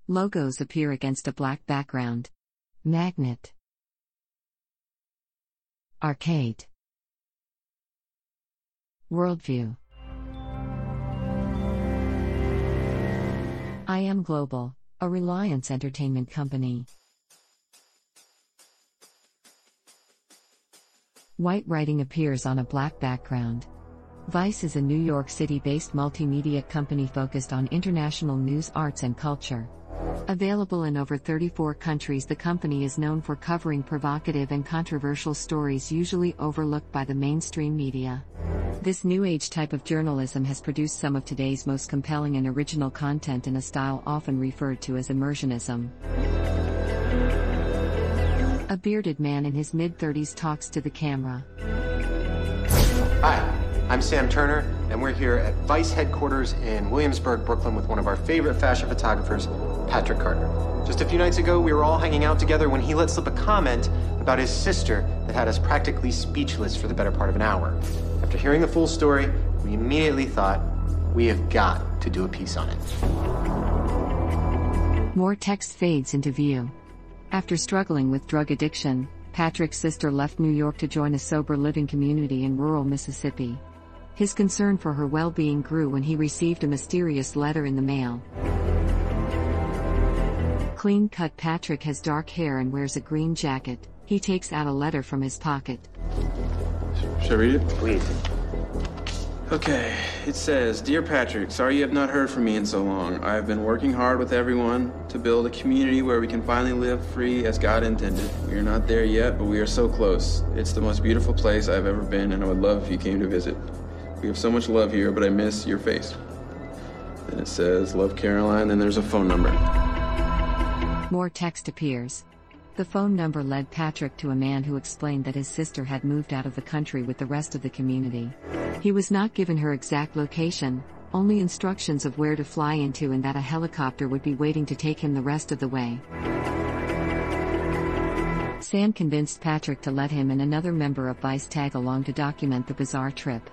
Logos appear against a black background. Magnet. Arcade. Worldview. IM Global, a Reliance Entertainment company. White writing appears on a black background. Vice is a New York City-based multimedia company focused on international news, arts and culture. Available in over 34 countries, the company is known for covering provocative and controversial stories usually overlooked by the mainstream media. This new age type of journalism has produced some of today's most compelling and original content in a style often referred to as immersionism. A bearded man in his mid-30s talks to the camera. Hi, I'm Sam Turner, and we're here at Vice headquarters in Williamsburg, Brooklyn with one of our favorite fashion photographers, Patrick Carter. Just a few nights ago, we were all hanging out together when he let slip a comment about his sister that had us practically speechless for the better part of an hour. After hearing the full story, we immediately thought, we have got to do a piece on it. More text fades into view. After struggling with drug addiction, Patrick's sister left New York to join a sober living community in rural Mississippi. His concern for her well-being grew when he received a mysterious letter in the mail. Clean-cut Patrick has dark hair and wears a green jacket. He takes out a letter from his pocket. Should I read it? Please. Okay, it says, Dear Patrick, sorry you have not heard from me in so long. I have been working hard with everyone to build a community where we can finally live free as God intended. We are not there yet, but we are so close. It's the most beautiful place I've ever been, and I would love if you came to visit. We have so much love here, but I miss your face. Then it says, Love Caroline, then there's a phone number. More text appears. The phone number led Patrick to a man who explained that his sister had moved out of the country with the rest of the community. He was not given her exact location, only instructions of where to fly into and that a helicopter would be waiting to take him the rest of the way. Sam convinced Patrick to let him and another member of Vice tag along to document the bizarre trip.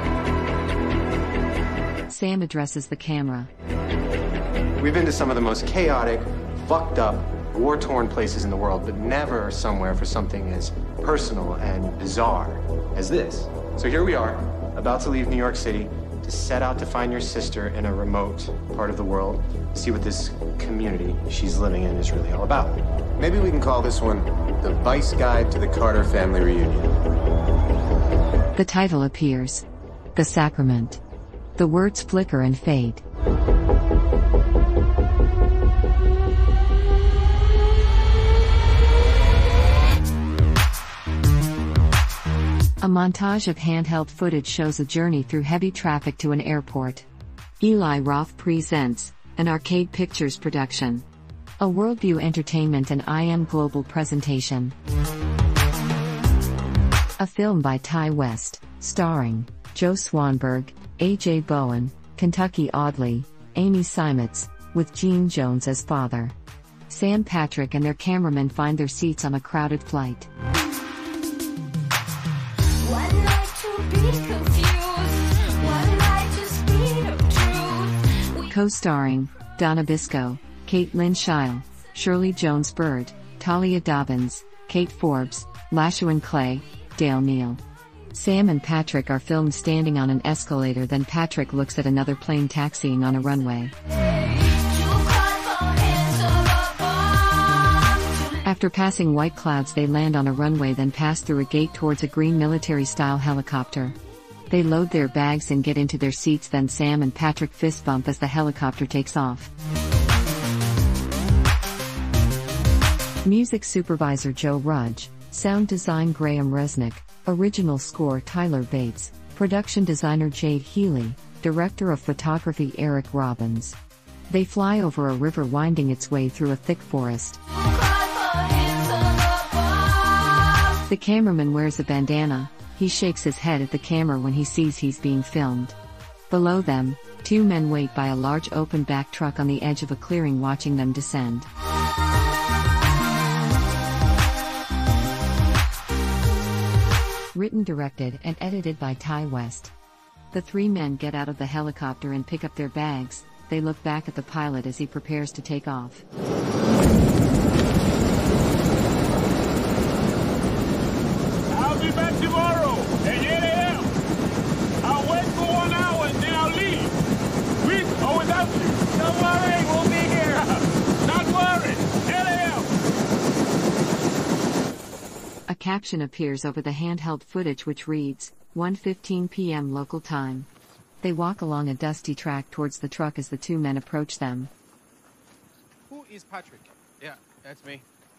Sam addresses the camera. We've been to some of the most chaotic, fucked up, war-torn places in the world, but never somewhere for something as personal and bizarre as this. So here we are, about to leave New York City to set out to find your sister in a remote part of the world, see what this community she's living in is really all about. Maybe we can call this one The Vice Guide to the Carter Family Reunion. The title appears. The Sacrament. The words flicker and fade. A montage of handheld footage shows a journey through heavy traffic to an airport. Eli Roth presents, an Arcade Pictures production. A Worldview Entertainment and IM Global presentation. A film by Ty West, starring Joe Swanberg, A.J. Bowen, Kentucky Audley, Amy Seimetz, with Gene Jones as father. Sam Patrick and their cameraman find their seats on a crowded flight. Co-starring, Donna Biscoe, Kate Lynn Scheil, Shirley Jones Bird, Talia Dobbins, Kate Forbes, Lashawan Clay, Dale Neal. Sam and Patrick are filmed standing on an escalator, then Patrick looks at another plane taxiing on a runway. After passing white clouds, they land on a runway, then pass through a gate towards a green military-style helicopter. They load their bags and get into their seats, then Sam and Patrick fist bump as the helicopter takes off. Music supervisor Joe Rudge, sound design Graham Resnick, original score Tyler Bates, production designer Jade Healy, director of photography Eric Robbins. They fly over a river winding its way through a thick forest. The cameraman wears a bandana. He shakes his head at the camera when he sees he's being filmed. Below them, two men wait by a large open-back truck on the edge of a clearing, watching them descend. Written, directed, and edited by Ty West. The three men get out of the helicopter and pick up their bags, they look back at the pilot as he prepares to take off. I'll be back tomorrow at 8 a.m. I'll wait for 1 hour and then I'll leave. With or without you. Don't worry, we'll be here. Not worried. 8 a.m. A caption appears over the handheld footage which reads, 1:15 p.m. local time. They walk along a dusty track towards the truck as the two men approach them. Who is Patrick? Yeah, that's me.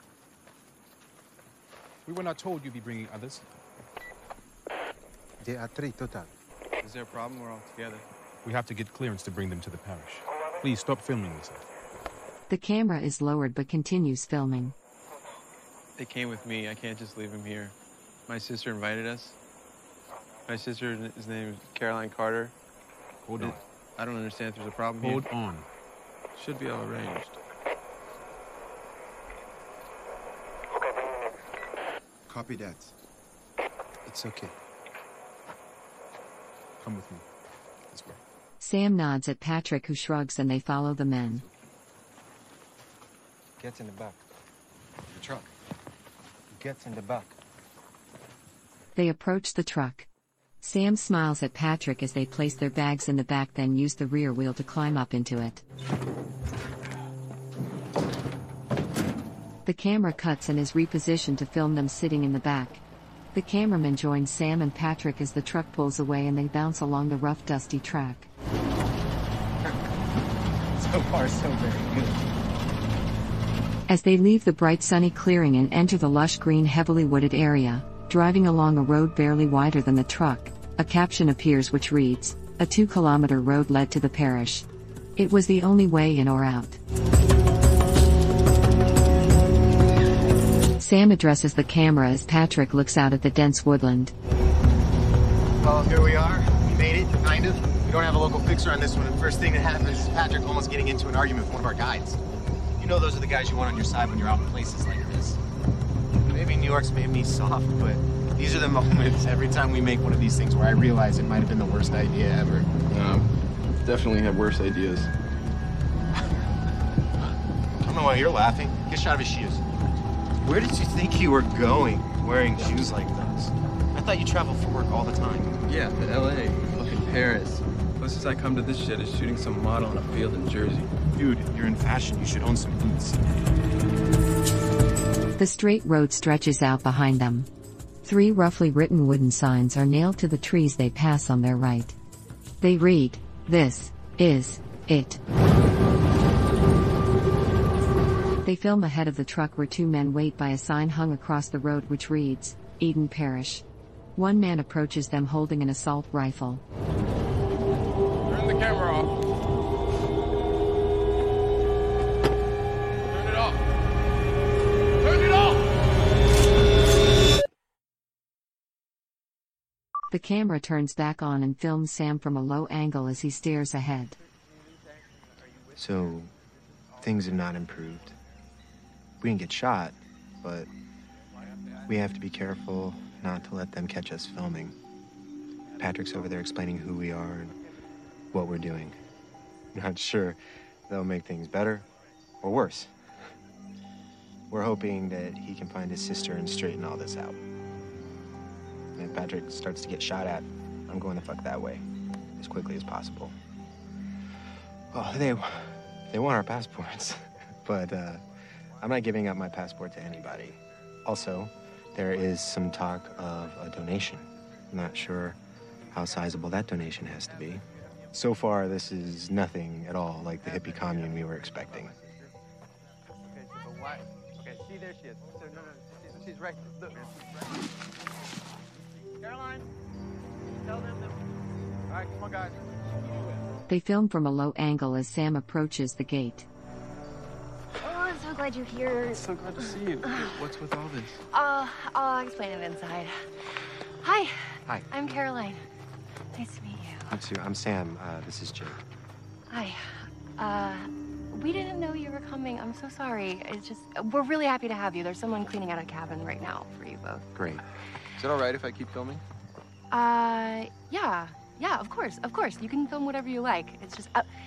We were not told you'd be bringing others. There are 3 total. Is there a problem? We're all together. We have to get clearance to bring them to the parish. Please stop filming yourself. The camera is lowered but continues filming. They came with me. I can't just leave them here. My sister invited us. My sister, his name is Caroline Carter. Hold on. I don't understand if there's a problem Hold here. on. Should be all arranged. Copy that. It's okay. Come with me. This way. Sam nods at Patrick, who shrugs, and they follow the men. Get in the back. The truck. Get in the back. They approach the truck. Sam smiles at Patrick as they place their bags in the back, then use the rear wheel to climb up into it. The camera cuts and is repositioned to film them sitting in the back. The cameraman joins Sam and Patrick as the truck pulls away and they bounce along the rough, dusty track. So far, so very good. As they leave the bright sunny clearing and enter the lush green heavily wooded area, driving along a road barely wider than the truck, a caption appears which reads, "A 2-kilometer road led to the parish. It was the only way in or out." Sam addresses the camera as Patrick looks out at the dense woodland. Well, here we are. We made it, kind of. We don't have a local fixer on this one, and the first thing that happens is Patrick almost getting into an argument with one of our guides. You know those are the guys you want on your side when you're out in places like this. Maybe New York's made me soft, but these are the moments every time we make one of these things where I realize it might have been the worst idea ever. Definitely have worse ideas. I don't know why you're laughing. Get a shot of his shoes. Where did you think you were going wearing shoes like those? I thought you traveled for work all the time. Yeah, to LA, fucking Paris. Closest I come to this shit is shooting some model on a field in Jersey. Dude, you're in fashion. You should own some boots. The straight road stretches out behind them. 3 roughly written wooden signs are nailed to the trees they pass on their right. They read, "This is it." They film ahead of the truck where 2 men wait by a sign hung across the road which reads, "Eden Parish." One man approaches them holding an assault rifle. Turn the camera off. Turn it off. Turn it off! The camera turns back on and films Sam from a low angle as he stares ahead. So, things have not improved. We didn't get shot, but we have to be careful not to let them catch us filming. Patrick's over there explaining who we are and what we're doing. Not sure they'll make things better or worse. We're hoping that he can find his sister and straighten all this out. And if Patrick starts to get shot at, I'm going the fuck that way as quickly as possible. Oh, they want our passports, but I'm not giving up my passport to anybody. Also, there is some talk of a donation. I'm not sure how sizable that donation has to be. So far, this is nothing at all like the hippie commune we were expecting. Okay, so but why? Okay, see, there she is. So no, she's right. Look. Caroline, tell them that. All right, come on, guys. They film from a low angle as Sam approaches the gate. Oh, I'm so glad you're here. So glad to see you. What's with all this? I'll explain it inside. Hi. Hi. I'm Caroline. Nice to meet you. You too. I'm Sam. This is Jake. Hi. We didn't know you were coming. I'm so sorry. It's just, we're really happy to have you. There's someone cleaning out a cabin right now for you both. Great. Is it all right if I keep filming? Yeah. Yeah, of course. Of course. You can film whatever you like. It's just,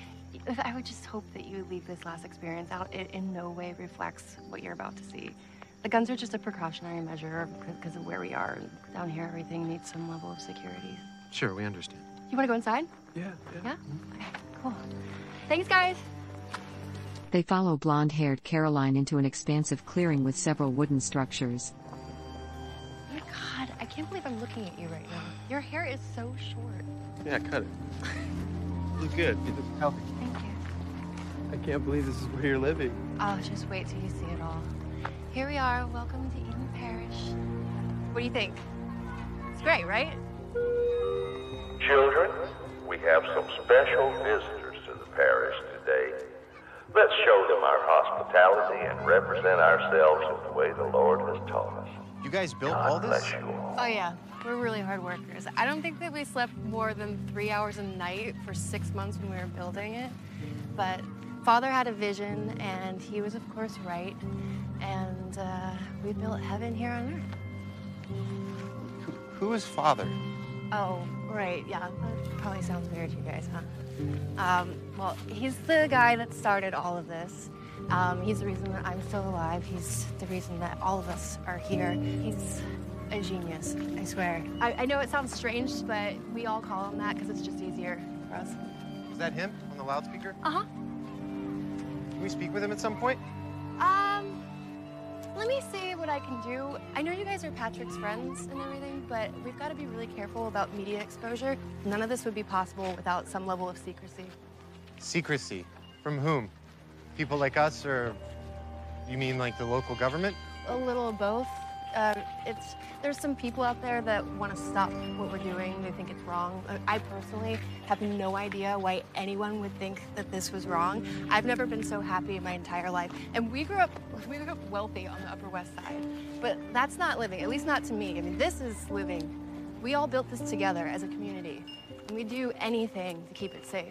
I would just hope that you leave this last experience out. It in no way reflects what you're about to see. The guns are just a precautionary measure because of where we are. Down here, everything needs some level of security. Sure, we understand. You want to go inside? Yeah. Yeah? Okay, cool. Thanks, guys. They follow blonde-haired Caroline into an expansive clearing with several wooden structures. Oh my God, I can't believe I'm looking at you right now. Your hair is so short. Yeah, cut it. You look good. You look healthy. Thank you. I can't believe this is where you're living. Oh, just wait till you see it all. Here we are. Welcome to Eden Parish. What do you think? It's great, right? Children, we have some special visitors to the parish today. Let's show them our hospitality and represent ourselves in the way the Lord has taught us. You guys built God all bless this? you all. Oh, yeah. We're really hard workers. I don't think that we slept more than 3 hours a night for 6 months when we were building it. But Father had a vision, and he was, of course, right. And we built heaven here on earth. Who is Father? Oh, right, yeah. That probably sounds weird to you guys, huh? Well, he's the guy that started all of this. He's the reason that I'm still alive. He's the reason that all of us are here. He's a genius, I swear. I know it sounds strange, but we all call him that because it's just easier for us. Is that him on the loudspeaker? Uh-huh. Can we speak with him at some point? Let me see what I can do. I know you guys are Patrick's friends and everything, but we've got to be really careful about media exposure. None of this would be possible without some level of secrecy. Secrecy? From whom? People like us, or you mean like the local government? A little of both. There's some people out there that want to stop what we're doing. They think it's wrong. I personally have no idea why anyone would think that this was wrong. I've never been so happy in my entire life. And we grew up wealthy on the Upper West Side. But that's not living, at least not to me. I mean, this is living. We all built this together as a community. And we do anything to keep it safe.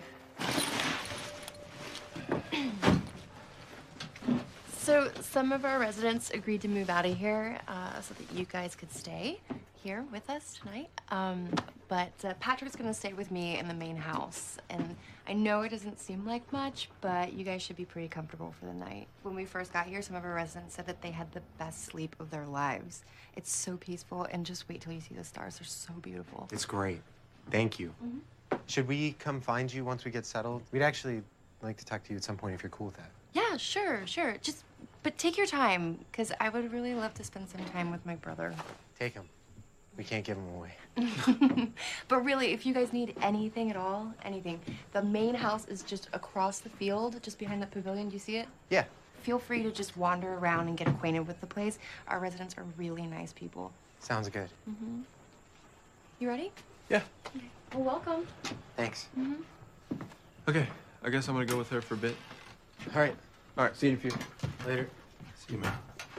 So some of our residents agreed to move out of here so that you guys could stay here with us tonight. But Patrick's gonna stay with me in the main house. And I know it doesn't seem like much, but you guys should be pretty comfortable for the night. When we first got here, some of our residents said that they had the best sleep of their lives. It's so peaceful, and just wait till you see the stars. They're so beautiful. It's great. Thank you. Should we come find you once we get settled? We'd actually like to talk to you at some point if you're cool with that. Yeah, sure. But take your time, because I would really love to spend some time with my brother. Take him. We can't give him away. But really, if you guys need anything at all, anything, the main house is just across the field, just behind that pavilion. Do you see it? Yeah. Feel free to just wander around and get acquainted with the place. Our residents are really nice people. Sounds good. You ready? Yeah. Okay. Well, welcome. Thanks. Okay, I guess I'm gonna go with her for a bit. All right. All right, see you in a few. Later. See you, man.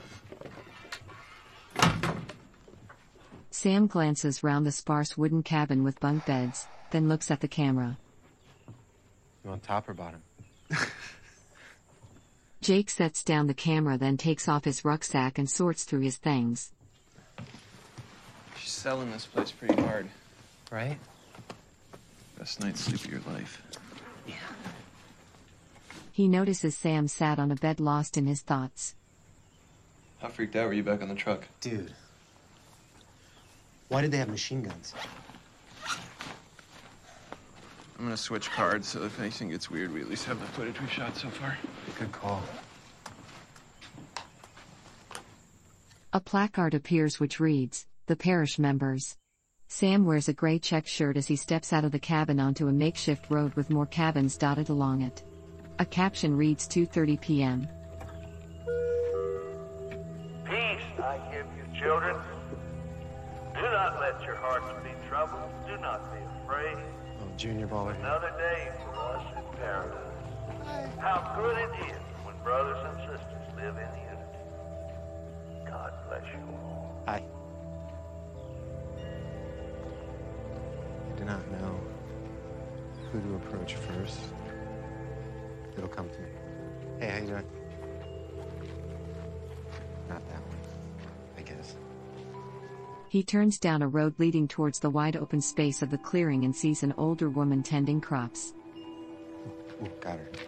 Sam glances round the sparse wooden cabin with bunk beds, then looks at the camera. You want top or bottom? Jake sets down the camera, then takes off his rucksack and sorts through his things. She's selling this place pretty hard. Right? Best night's sleep of your life. Yeah. He notices Sam sat on a bed lost in his thoughts. How freaked out were you back on the truck? Dude. Why did they have machine guns? I'm gonna switch cards so if anything gets weird, we at least have the footage we've shot so far. Good call. A placard appears which reads, "The Parish Members." Sam wears a gray check shirt as he steps out of the cabin onto a makeshift road with more cabins dotted along it. A caption reads 2:30 p.m. Peace I give you, children. Do not let your hearts be troubled. Do not be afraid. Oh, Junior Baller. Another day for us in paradise. How good it is when brothers and sisters live in unity. God bless you all. Hi. I do not know who to approach first. It'll come to me. Hey, how you doing? Not that one, I guess. He turns down a road leading towards the wide open space of the clearing and sees an older woman tending crops. Ooh, got her.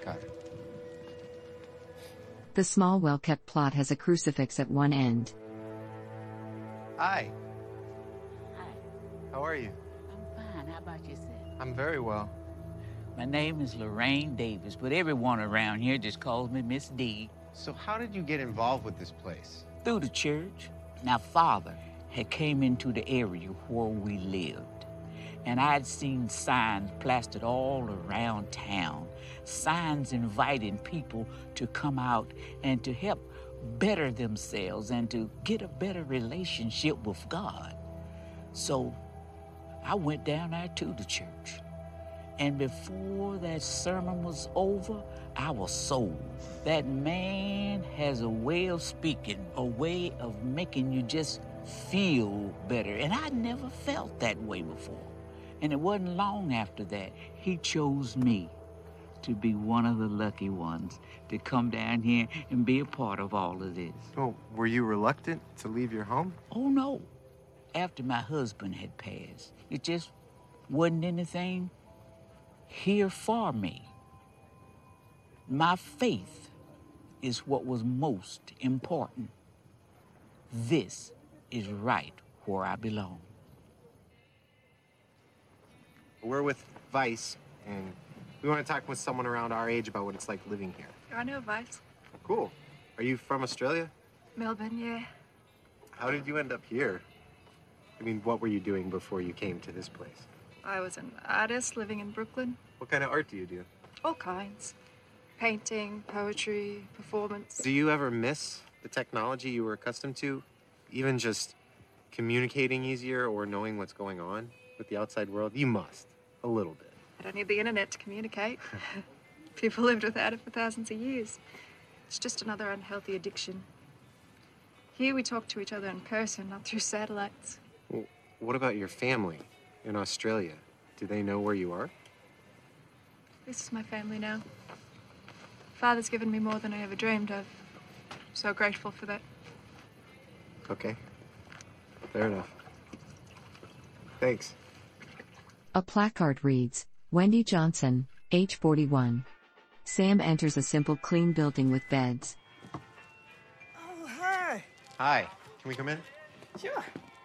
The small, well-kept plot has a crucifix at one end. Hi. Hi. How are you? I'm fine. How about yourself? I'm very well. My name is Lorraine Davis, but everyone around here just calls me Miss D. So how did you get involved with this place? Through the church. Now, Father had came into the area where we lived, and I'd seen signs plastered all around town, signs inviting people to come out and to help better themselves and to get a better relationship with God. So I went down there to the church. And before that sermon was over, I was sold. That man has a way of speaking, a way of making you just feel better. And I never felt that way before. And it wasn't long after that, he chose me to be one of the lucky ones to come down here and be a part of all of this. Oh, were you reluctant to leave your home? Oh, no. After my husband had passed, it just wasn't anything here for me. My faith is what was most important. This is right where I belong. We're with Vice, and we want to talk with someone around our age about what it's like living here. I know Vice. Cool. Are you from Australia? Melbourne, yeah. How did you end up here? I mean, what were you doing before you came to this place? I was an artist living in Brooklyn. What kind of art do you do? All kinds. Painting, poetry, performance. Do you ever miss the technology you were accustomed to? Even just communicating easier or knowing what's going on with the outside world? You must. A little bit. I don't need the internet to communicate. People lived without it for thousands of years. It's just another unhealthy addiction. Here we talk to each other in person, not through satellites. Well, what about your family in Australia? Do they know where you are? This is my family now. Father's given me more than I ever dreamed of. So grateful for that. Okay. Fair enough. Thanks. A placard reads, Wendy Johnson, age 41. Sam enters a simple, clean building with beds. Oh, hi. Hi. Can we come in? Sure.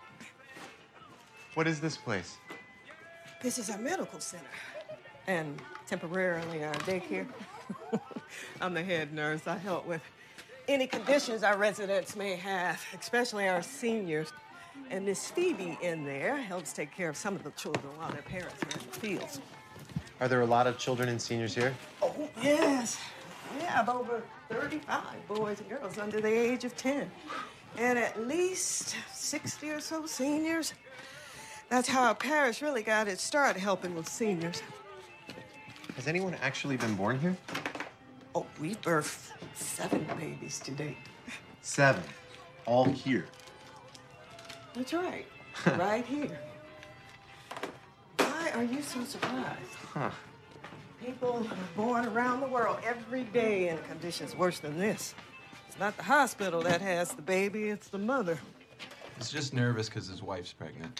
What is this place? This is our medical center. And temporarily our daycare. I'm the head nurse. I help with any conditions our residents may have, especially our seniors. And Miss Phoebe in there helps take care of some of the children while their parents are in the fields. Are there a lot of children and seniors here? Oh, yes. We have over 35 boys and girls under the age of 10. And at least 60 or so seniors. That's how our parish really got its start, helping with seniors. Has anyone actually been born here? Oh, we birthed 7 babies to date. 7? All here? That's right. Right here. Why are you so surprised? Huh. People are born around the world every day in conditions worse than this. It's not the hospital that has the baby, it's the mother. He's just nervous because his wife's pregnant.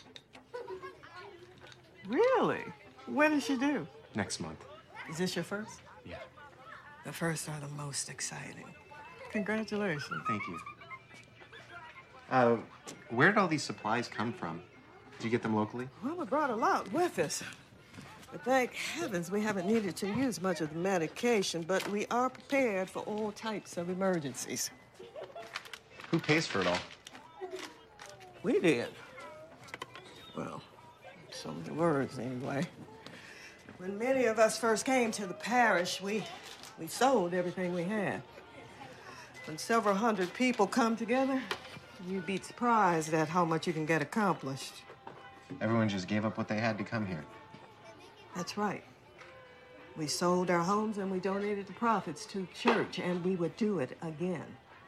Really? When is she due? Next month. Is this your first? Yeah. The first are the most exciting. Congratulations. Thank you. Where did all these supplies come from? Did you get them locally? Well, we brought a lot with us. But thank heavens we haven't needed to use much of the medication, but we are prepared for all types of emergencies. Who pays for it all? We did. Well, so many words anyway. When many of us first came to the parish, we sold everything we had. When several hundred people come together, you'd be surprised at how much you can get accomplished. Everyone just gave up what they had to come here. That's right. We sold our homes and we donated the profits to church, and we would do it again.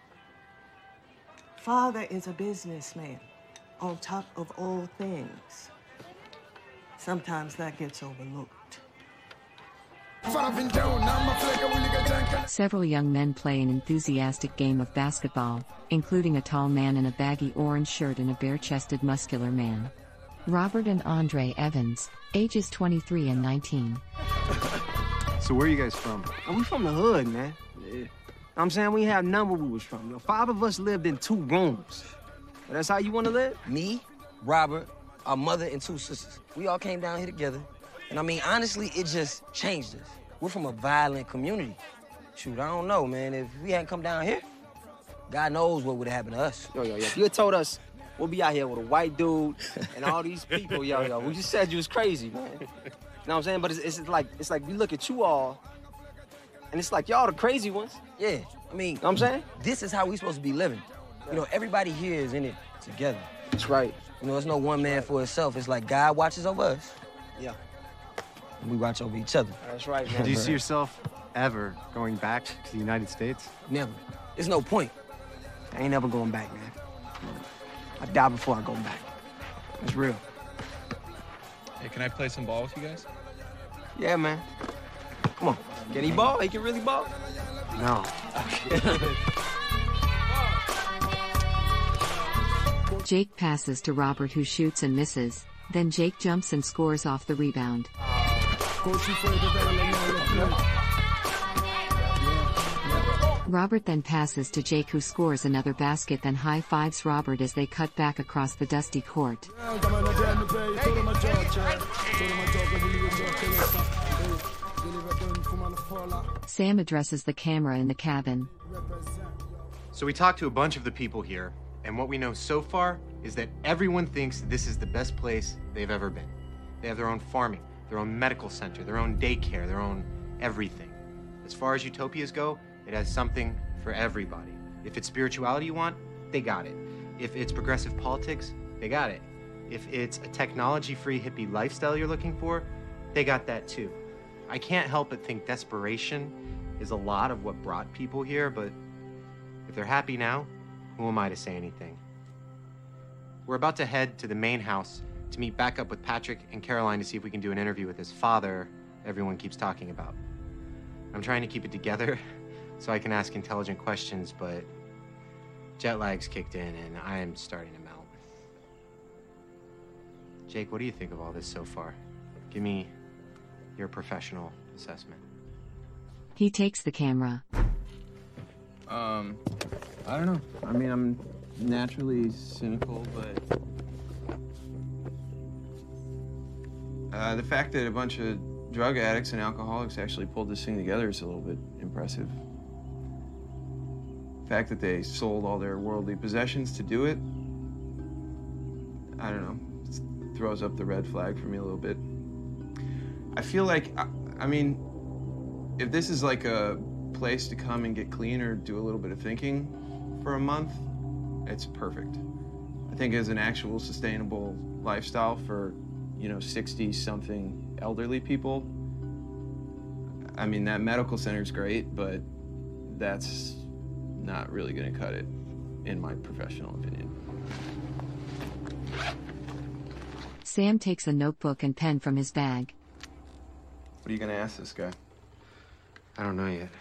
Father is a businessman on top of all things. Sometimes that gets overlooked. Several young men play an enthusiastic game of basketball, including a tall man in a baggy orange shirt and a bare-chested muscular man. Robert and Andre Evans, ages 23 and 19. So where are you guys from? We from the hood, man. Yeah. I'm saying we have none where we was from. You know, 5 of us lived in 2 rooms. That's how you want to live? Me, Robert, our mother, and 2 sisters. We all came down here together. And I mean, honestly, it just changed us. We're from a violent community. Shoot, I don't know, man. If we hadn't come down here, God knows what would have happened to us. Yo, if you had told us we'll be out here with a white dude and all these people, we just said you was crazy, man. You know what I'm saying? But it's like we look at you all, and it's like y'all the crazy ones. Yeah, I mean, know what I'm saying? This is how we supposed to be living. You know, everybody here is in it together. That's right. You know, there's no one man for himself. It's like God watches over us. Yeah. And we watch over each other. That's right, man. Do you see yourself ever going back to the United States? Never. There's no point. I ain't never going back, man. I die before I go back. It's real. Hey, can I play some ball with you guys? Yeah, man. Come on. Can he ball? He can really ball? No. Jake passes to Robert, who shoots and misses. Then Jake jumps and scores off the rebound. Robert then passes to Jake, who scores another basket, then high-fives Robert as they cut back across the dusty court. Sam addresses the camera in the cabin. So we talked to a bunch of the people here, and what we know so far is that everyone thinks this is the best place they've ever been. They have their own farming, their own medical center, their own daycare, their own everything. As far as utopias go, it has something for everybody. If it's spirituality you want, they got it. If it's progressive politics, they got it. If it's a technology-free hippie lifestyle you're looking for, they got that too. I can't help but think desperation is a lot of what brought people here, but if they're happy now, who am I to say anything? We're about to head to the main house to meet back up with Patrick and Caroline to see if we can do an interview with his father everyone keeps talking about. I'm trying to keep it together so I can ask intelligent questions, but jet lag's kicked in and I am starting to melt. Jake, what do you think of all this so far? Give me your professional assessment. He takes the camera. I don't know. I mean, I'm naturally cynical, but the fact that a bunch of drug addicts and alcoholics actually pulled this thing together is a little bit impressive. The fact that they sold all their worldly possessions to do it, I don't know, it throws up the red flag for me a little bit. I feel like, I mean, if this is like a place to come and get clean or do a little bit of thinking for a month, it's perfect. I think as an actual sustainable lifestyle for, you know, 60-something elderly people, I mean, that medical center's great, but that's not really gonna cut it, in my professional opinion. Sam takes a notebook and pen from his bag. What are you gonna ask this guy? I don't know yet.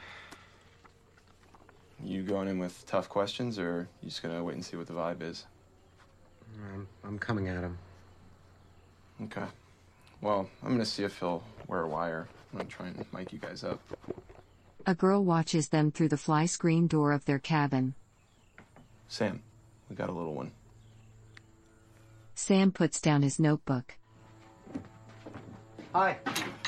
You going in with tough questions, or you just gonna wait and see what the vibe is? I'm coming at him. Okay. Well, I'm gonna see if he'll wear a wire. I'm gonna try and mic you guys up. A girl watches them through the fly screen door of their cabin. Sam, we got a little one. Sam puts down his notebook. Hi.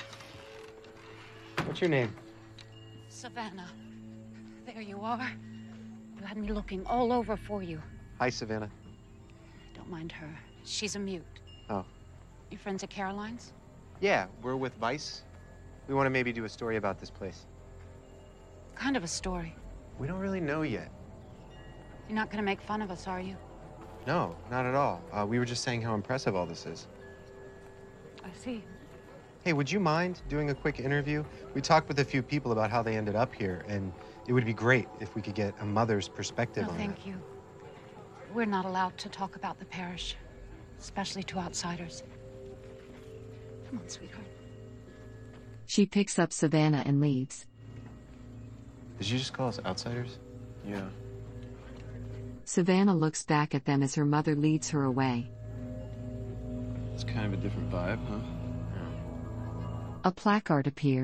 What's your name? Savannah. There you are. You had me looking all over for you. Hi, Savannah. Don't mind her. She's a mute. Oh. You friends at Caroline's? Yeah, we're with Vice. We want to maybe do a story about this place. Kind of a story. We don't really know yet. You're not gonna make fun of us, are you? No, not at all. We were just saying how impressive all this is. I see. Hey, would you mind doing a quick interview? We talked with a few people about how they ended up here, and it would be great if we could get a mother's perspective No, on thank you. We're not allowed to talk about the parish, especially to outsiders. Come on, sweetheart. She picks up Savannah and leaves. Did you just call us outsiders? Yeah. Savannah looks back at them as her mother leads her away. It's kind of a different vibe, huh? A placard appears.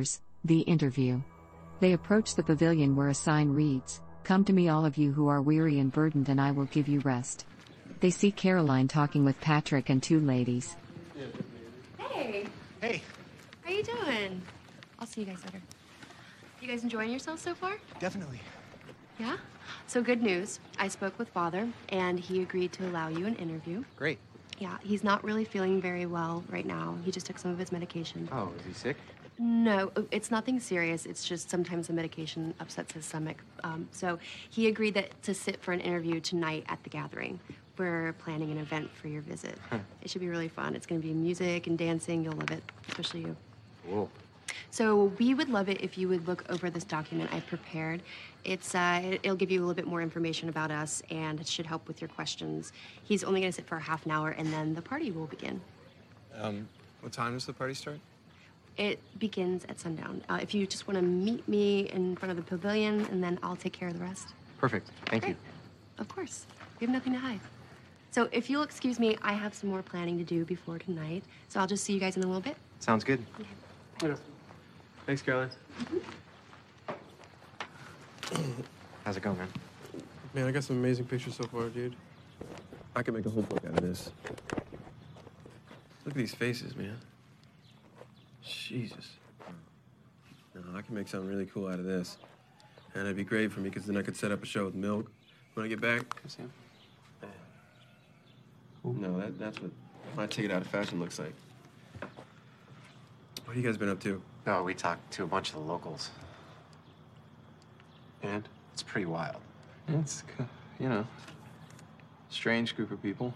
The interview. They approach the pavilion where a sign reads, "Come to me all of you who are weary and burdened and I will give you rest." They see Caroline talking with Patrick and two ladies. Hey. Hey. How you doing? I'll see you guys later. You guys enjoying yourselves so far? Definitely. Yeah? So good news. I spoke with Father, and he agreed to allow you an interview. Great. Yeah, he's not really feeling very well right now. He just took some of his medication. Oh, is he sick? No, it's nothing serious. It's just sometimes the medication upsets his stomach. So he agreed to sit for an interview tonight at the gathering. We're planning an event for your visit. It should be really fun. It's going to be music and dancing. You'll love it, especially you. Cool. So we would love it if you would look over this document I prepared. It'll give you a little bit more information about us, and it should help with your questions. He's only going to sit for a half an hour, and then the party will begin. What time does the party start? It begins at sundown. If you just want to meet me in front of the pavilion, and then I'll take care of the rest. Perfect. Thank you. Of course. We have nothing to hide. So if you'll excuse me, I have some more planning to do before tonight. So I'll just see you guys in a little bit. Sounds good. Okay. Thanks, Caroline. How's it going, man? Man, I got some amazing pictures so far, dude. I could make a whole book out of this. Look at these faces, man. Jesus. No, I can make something really cool out of this. And it'd be great for me, because then I could set up a show with Milk when I get back. Can I see him? No, that's what my ticket out of fashion looks like. What have you guys been up to? Oh, we talked to a bunch of the locals. And? It's pretty wild. It's, you know, strange group of people.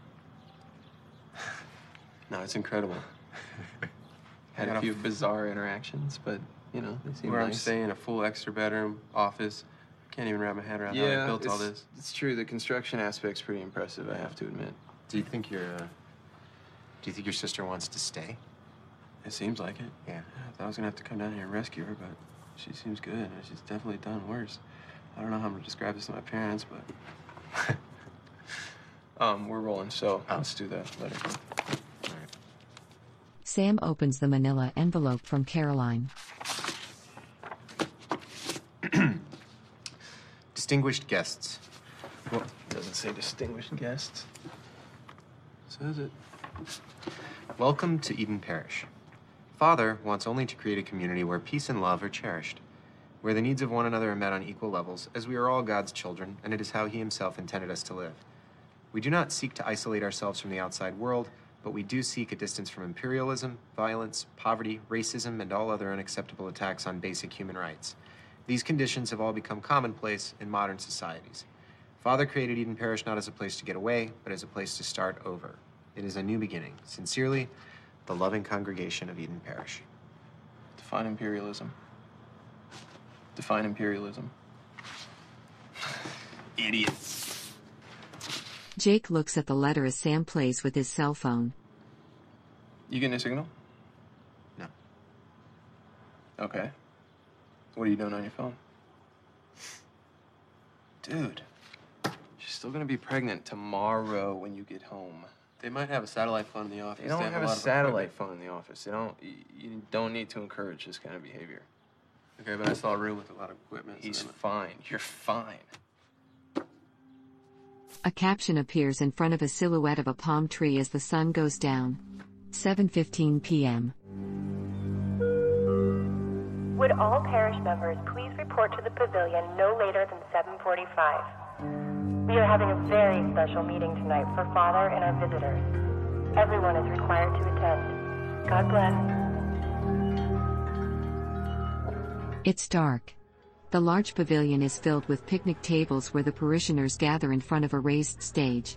No, it's incredible. Had a few bizarre interactions, but, you know, they seem Where nice. I'm staying, a full extra bedroom, office. Can't even wrap my head around how I built all this. It's true. The construction aspect's pretty impressive, I have to admit. Do you think your sister wants to stay? It seems like it. Yeah. I thought I was gonna have to come down here and rescue her, but she seems good, and she's definitely done worse. I don't know how I'm gonna describe this to my parents, but we're rolling, so let's do that later. All right. Sam opens the manila envelope from Caroline. Distinguished guests. Well, it doesn't say distinguished guests. Says it. Welcome to Eden Parish. Father wants only to create a community where peace and love are cherished, where the needs of one another are met on equal levels, as we are all God's children, and it is how he himself intended us to live. We do not seek to isolate ourselves from the outside world, but we do seek a distance from imperialism, violence, poverty, racism, and all other unacceptable attacks on basic human rights. These conditions have all become commonplace in modern societies. Father created Eden Parish not as a place to get away, but as a place to start over. It is a new beginning. Sincerely, the loving congregation of Eden Parish. Define imperialism. Define imperialism. Idiot. Jake looks at the letter as Sam plays with his cell phone. You getting a signal? No. Okay. What are you doing on your phone? Dude, she's still gonna be pregnant tomorrow when you get home. They might have a satellite phone in the office. They don't have have a lot of satellite equipment. phone in the office. You don't need to encourage this kind of behavior. Okay, but I saw a room with a lot of equipment. so He's then- fine. You're fine. A caption appears in front of a silhouette of a palm tree as the sun goes down. 7:15 p.m. Would all parish members please report to the pavilion no later than 7:45? We are having a very special meeting tonight for Father and our visitors. Everyone is required to attend. God bless. It's dark. The large pavilion is filled with picnic tables where the parishioners gather in front of a raised stage.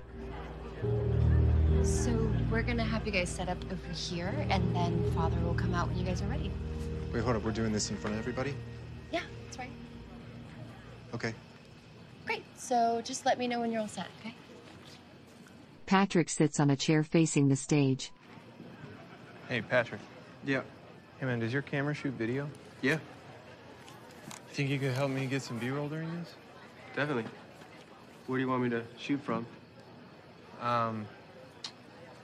So we're going to have you guys set up over here, and then Father will come out when you guys are ready. Wait, hold up. We're doing this in front of everybody? Yeah, that's right. Okay. Great. So just let me know when you're all set, okay? Patrick sits on a chair facing the stage. Hey, Patrick. Yeah. Hey, man, does your camera shoot video? Yeah, Think you could help me get some B-roll during this? definitely. Where do you want me to shoot from? I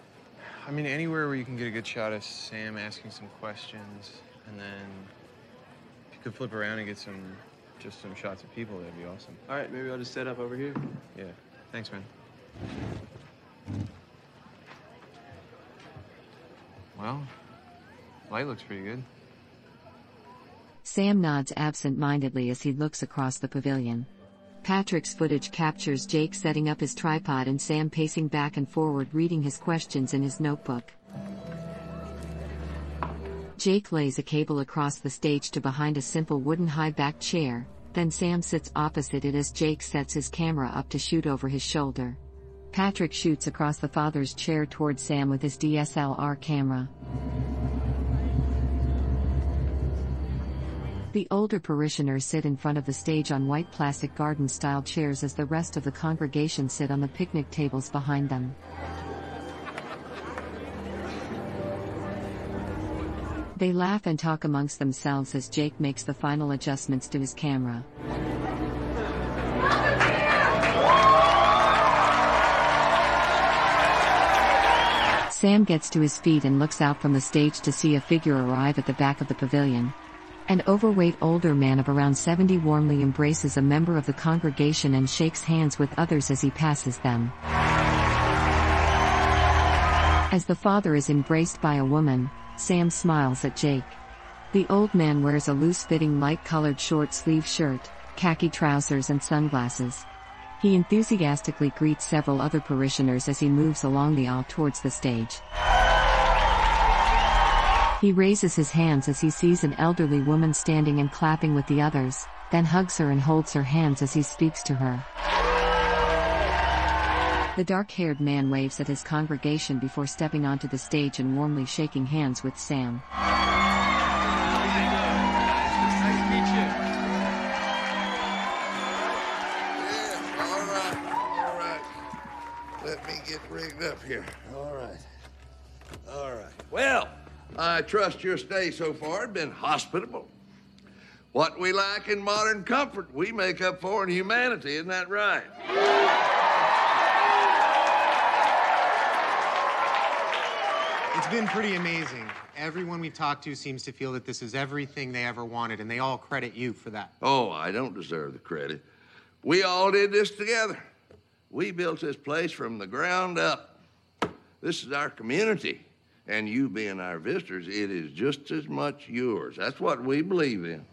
mean, anywhere where you can get a good shot of Sam asking some questions, and then could flip around and get some shots of people, that'd be awesome. All right, maybe I'll just set up over here. Yeah, thanks, man. Well, light looks pretty good. Sam nods absent-mindedly as he looks across the pavilion. Patrick's footage captures Jake setting up his tripod and Sam pacing back and forward reading his questions in his notebook. Jake lays a cable across the stage to behind a simple wooden high-backed chair, then Sam sits opposite it as Jake sets his camera up to shoot over his shoulder. Patrick shoots across the father's chair towards Sam with his DSLR camera. The older parishioners sit in front of the stage on white plastic garden-style chairs as the rest of the congregation sit on the picnic tables behind them. They laugh and talk amongst themselves as Jake makes the final adjustments to his camera. Sam gets to his feet and looks out from the stage to see a figure arrive at the back of the pavilion. An overweight older man of around 70 warmly embraces a member of the congregation and shakes hands with others as he passes them. As the father is embraced by a woman, Sam smiles at Jake. The old man wears a loose-fitting light-colored short-sleeve shirt, khaki trousers and sunglasses. He enthusiastically greets several other parishioners as he moves along the aisle towards the stage. He raises his hands as he sees an elderly woman standing and clapping with the others, then hugs her and holds her hands as he speaks to her. The dark-haired man waves at his congregation before stepping onto the stage and warmly shaking hands with Sam. All right. Let me get rigged up here. All right. Well, I trust your stay so far has been hospitable. What we lack in modern comfort, we make up for in humanity, isn't that right? It's been pretty amazing. Everyone we've talked to seems to feel that this is everything they ever wanted, and they all credit you for that. Oh, I don't deserve the credit. We all did this together. We built this place from the ground up. This is our community. And you being our visitors, it is just as much yours. That's what we believe in.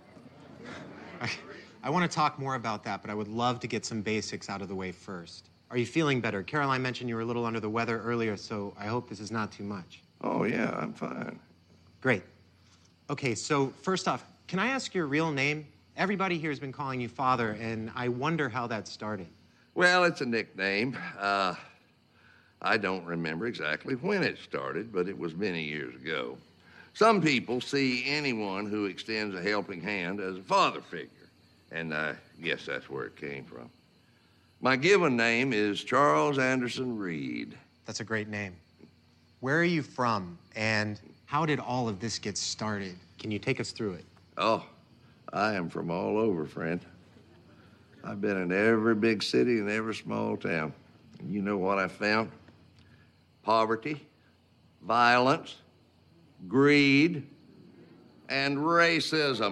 I want to talk more about that, but I would love to get some basics out of the way first. Are you feeling better? Caroline mentioned you were a little under the weather earlier, so I hope this is not too much. Oh, yeah, I'm fine. Great. Okay, so first off, can I ask your real name? Everybody here has been calling you Father, and I wonder how that started. Well, it's a nickname. I don't remember exactly when it started, but it was many years ago. Some people see anyone who extends a helping hand as a father figure, and I guess that's where it came from. My given name is Charles Anderson Reed. That's a great name. Where are you from, and how did all of this get started? Can you take us through it? Oh, I am from all over, friend. I've been in every big city and every small town. And you know what I found? Poverty, violence, greed, and racism.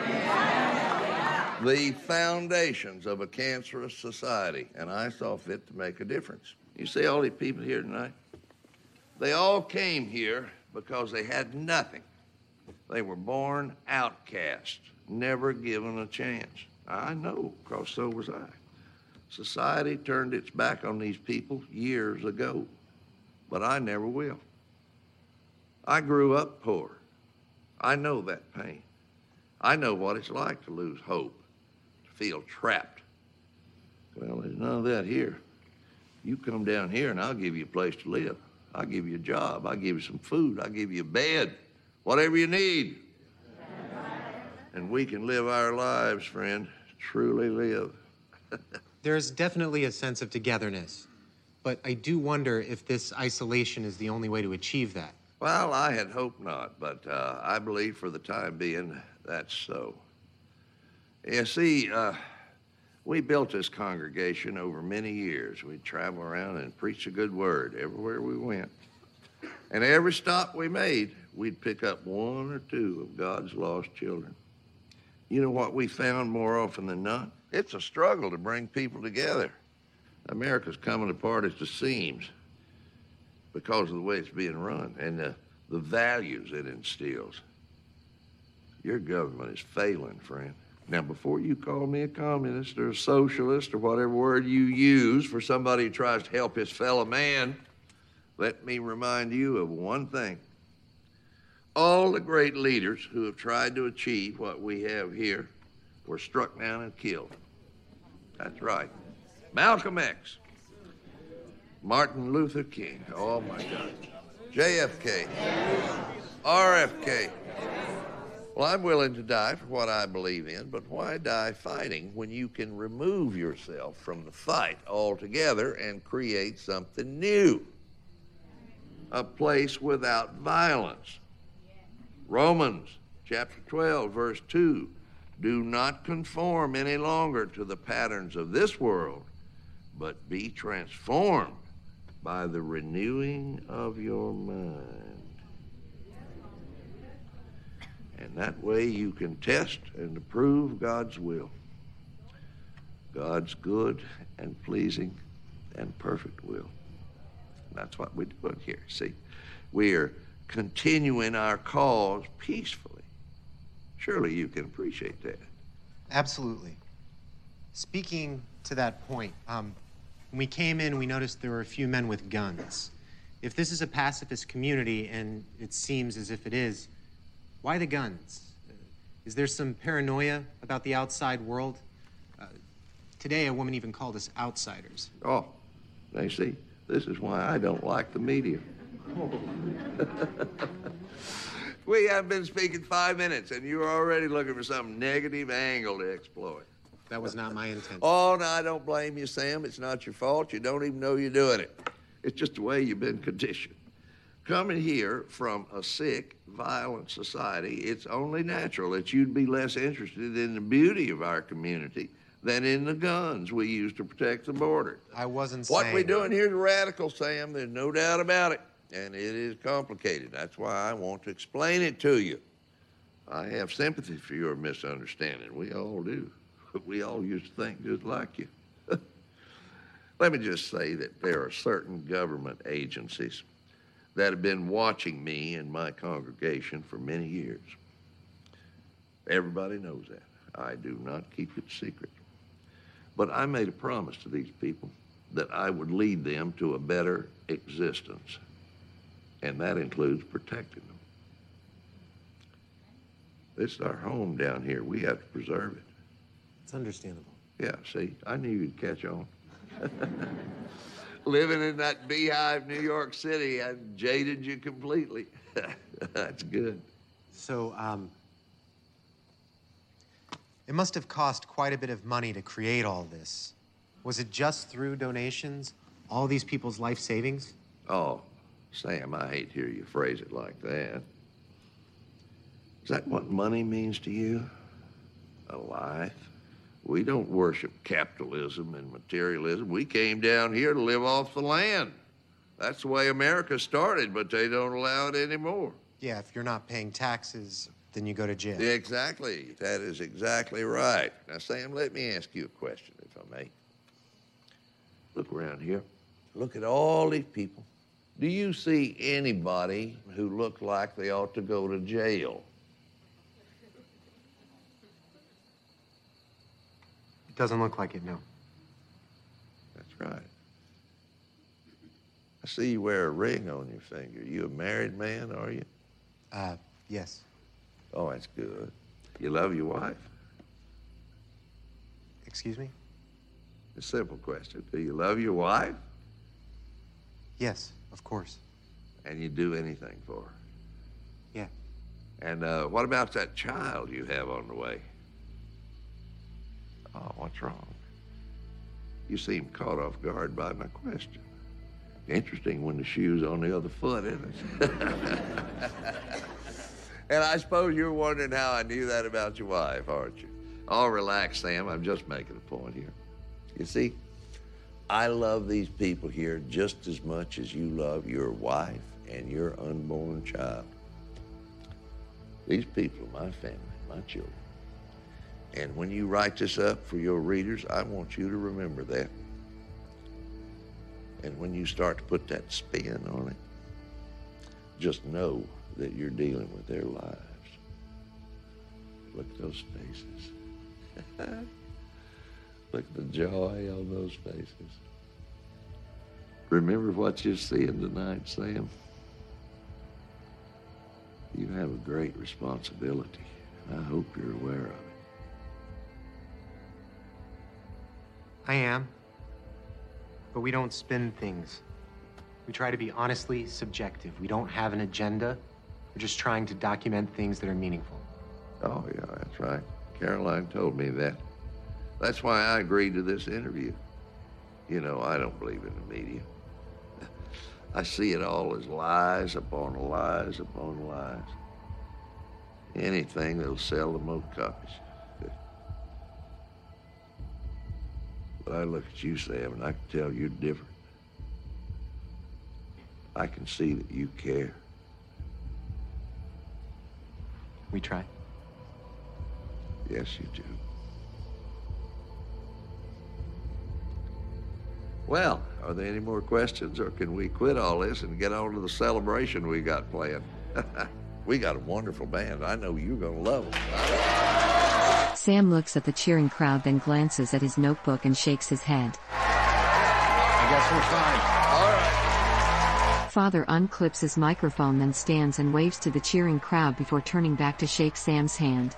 The foundations of a cancerous society, and I saw fit to make a difference. You see all these people here tonight? They all came here because they had nothing. They were born outcasts, never given a chance. I know, because so was I. Society turned its back on these people years ago, but I never will. I grew up poor. I know that pain. I know what it's like to lose hope, to feel trapped. Well, there's none of that here. You come down here and I'll give you a place to live. I'll give you a job. I'll give you some food. I'll give you a bed, whatever you need. And we can live our lives, friend, truly live. There's definitely a sense of togetherness, but I do wonder if this isolation is the only way to achieve that. Well, I had hoped not, but I believe for the time being, that's so. You see, we built this congregation over many years. We'd travel around and preach a good word everywhere we went. And every stop we made, we'd pick up one or two of God's lost children. You know what we found more often than not? It's a struggle to bring people together. America's coming apart at the seams because of the way it's being run and the values it instills. Your government is failing, friend. Now, before you call me a communist or a socialist or whatever word you use for somebody who tries to help his fellow man, let me remind you of one thing. All the great leaders who have tried to achieve what we have here were struck down and killed. That's right. Malcolm X, Martin Luther King, oh my God, JFK, RFK. Well, I'm willing to die for what I believe in, but why die fighting when you can remove yourself from the fight altogether and create something new? A place without violence. Romans chapter 12, verse 2, do not conform any longer to the patterns of this world, but be transformed by the renewing of your mind. And that way you can test and approve God's will, God's good and pleasing and perfect will. And that's what we're doing here. See, we're continuing our cause peacefully. Surely you can appreciate that. Absolutely. Speaking to that point, when we came in, we noticed there were a few men with guns. If this is a pacifist community, and it seems as if it is, why the guns? Is there some paranoia about the outside world? Today, a woman even called us outsiders. Oh, they see, this is why I don't like the media. We haven't been speaking 5 minutes, and you're already looking for some negative angle to exploit. That was not my intent. Oh, no, I don't blame you, Sam. It's not your fault. You don't even know you're doing it. It's just the way you've been conditioned. Coming here from a sick, violent society, it's only natural that you'd be less interested in the beauty of our community than in the guns we use to protect the border. I wasn't What saying... we're doing here is radical, Sam. There's no doubt about it. And it is complicated. That's why I want to explain it to you. I have sympathy for your misunderstanding. We all do. We all used to think just like you. Let me just say that there are certain government agencies that have been watching me and my congregation for many years. Everybody knows that. I do not keep it secret. But I made a promise to these people that I would lead them to a better existence. And that includes protecting them. This is our home down here. We have to preserve it. It's understandable. Yeah, see, I knew you'd catch on. Living in that beehive, New York City, I jaded you completely. That's good. So, it must have cost quite a bit of money to create all this. Was it just through donations? All these people's life savings? Oh, Sam, I hate to hear you phrase it like that. Is that what money means to you? A life? We don't worship capitalism and materialism. We came down here to live off the land. That's the way America started, but they don't allow it anymore. Yeah, if you're not paying taxes, then you go to jail. Exactly. That is exactly right. Now, Sam, let me ask you a question, if I may. Look around here. Look at all these people. Do you see anybody who look like they ought to go to jail? It doesn't look like it, no. That's right. I see you wear a ring on your finger. You a married man, are you? Yes. Oh, that's good. You love your wife? Excuse me? A simple question. Do you love your wife? Yes, of course. And you do anything for her? Yeah. And what about that child you have on the way? Oh, what's wrong? You seem caught off guard by my question. Interesting when the shoe's on the other foot, isn't it? And I suppose you're wondering how I knew that about your wife, aren't you? Oh, relax, Sam. I'm just making a point here. You see, I love these people here just as much as you love your wife and your unborn child. These people are my family, my children. And when you write this up for your readers, I want you to remember that. And when you start to put that spin on it, just know that you're dealing with their lives. Look at those faces. Look at the joy on those faces. Remember what you're seeing tonight, Sam. You have a great responsibility. I hope you're aware of it. I am. But we don't spin things. We try to be honestly subjective. We don't have an agenda. We're just trying to document things that are meaningful. Oh, yeah, that's right. Caroline told me that. That's why I agreed to this interview. You know, I don't believe in the media. I see it all as lies upon lies upon lies. Anything that'll sell the most copies. But I look at you, Sam, and I can tell you're different. I can see that you care. We try. Yes, you do. Well, are there any more questions, or can we quit all this and get on to the celebration we got planned? We got a wonderful band. I know you're gonna love them. Sam looks at the cheering crowd, then glances at his notebook and shakes his head. I guess we're fine. All right. Father unclips his microphone, then stands and waves to the cheering crowd before turning back to shake Sam's hand.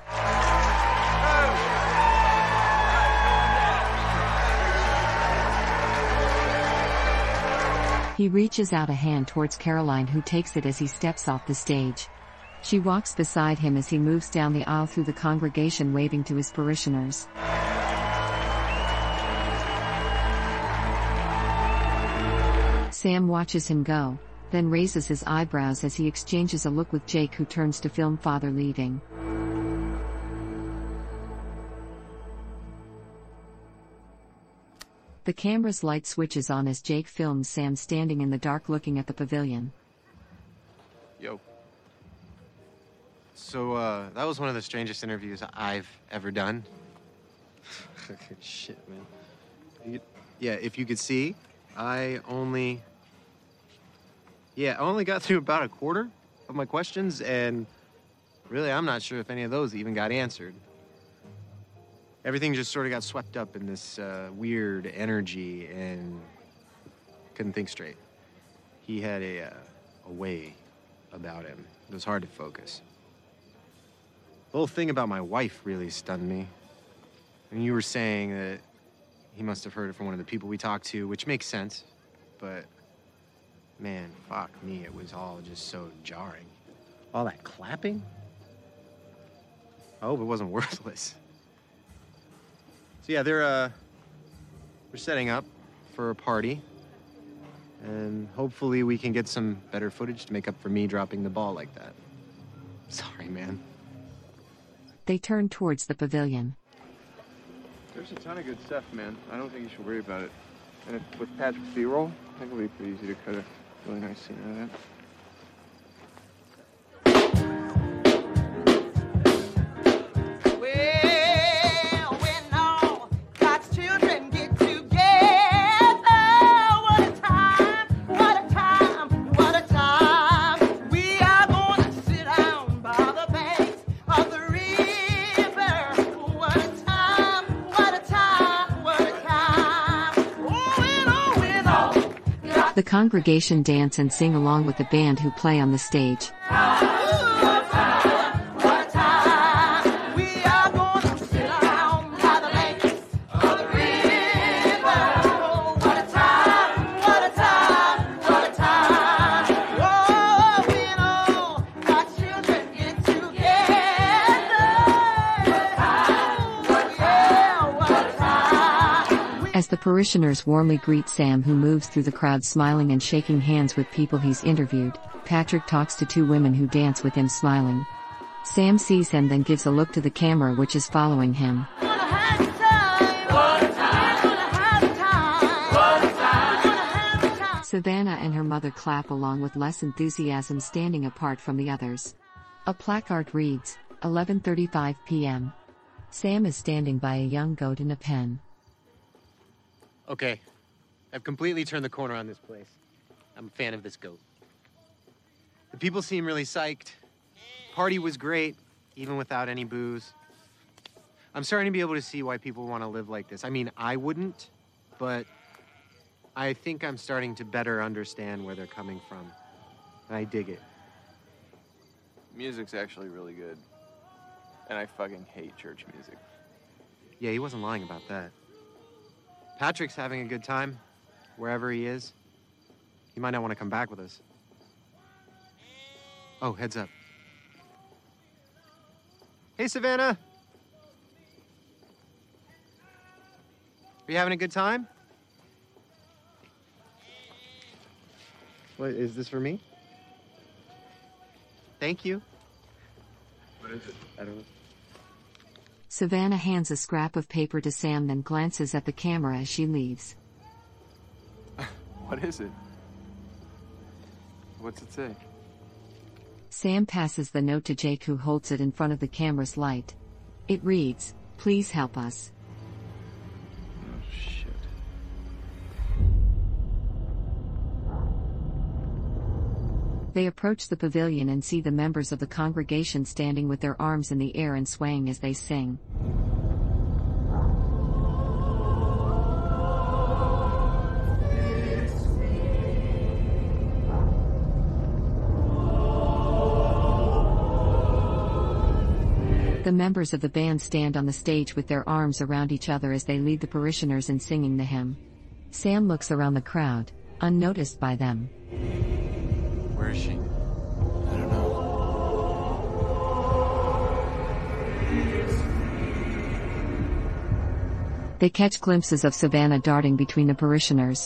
He reaches out a hand towards Caroline, who takes it as he steps off the stage. She walks beside him as he moves down the aisle through the congregation, waving to his parishioners. Sam watches him go, then raises his eyebrows as he exchanges a look with Jake, who turns to film Father leaving. The camera's light switches on as Jake films Sam standing in the dark looking at the pavilion. Yo. So, that was one of the strangest interviews I've ever done. Shit, man. Yeah, if you could see, I only got through about a quarter of my questions, and really, I'm not sure if any of those even got answered. Everything just sort of got swept up in this weird energy, and couldn't think straight. He had a way about him. It was hard to focus. The whole thing about my wife really stunned me. And you were saying that he must have heard it from one of the people we talked to, which makes sense. But, man, fuck me, it was all just so jarring. All that clapping? I hope it wasn't worthless. So yeah, they're setting up for a party. And hopefully we can get some better footage to make up for me dropping the ball like that. Sorry, man. They turn towards the pavilion. There's a ton of good stuff, man. I don't think you should worry about it. And with Patrick's B-roll, I think it'll be pretty easy to cut a really nice scene out of that. The congregation dance and sing along with the band who play on the stage. As the parishioners warmly greet Sam, who moves through the crowd smiling and shaking hands with people he's interviewed, Patrick talks to two women who dance with him smiling. Sam sees him, then gives a look to the camera, which is following him. Savannah and her mother clap along with less enthusiasm, standing apart from the others. A placard reads, 11:35 p.m. Sam is standing by a young goat in a pen. Okay, I've completely turned the corner on this place. I'm a fan of this goat. The people seem really psyched. Party was great, even without any booze. I'm starting to be able to see why people want to live like this. I mean, I wouldn't, but I think I'm starting to better understand where they're coming from. And I dig it. Music's actually really good. And I fucking hate church music. Yeah, he wasn't lying about that. Patrick's having a good time, wherever he is. He might not want to come back with us. Oh, heads up. Hey, Savannah. Are you having a good time? What, is this for me? Thank you. What is it? I don't know. Savannah hands a scrap of paper to Sam, then glances at the camera as she leaves. What is it? What's it say? Sam passes the note to Jake, who holds it in front of the camera's light. It reads, "Please help us." Oh, shit. They approach the pavilion and see the members of the congregation standing with their arms in the air and swaying as they sing. The members of the band stand on the stage with their arms around each other as they lead the parishioners in singing the hymn. Sam looks around the crowd, unnoticed by them. Where is she? I don't know. They catch glimpses of Savannah darting between the parishioners.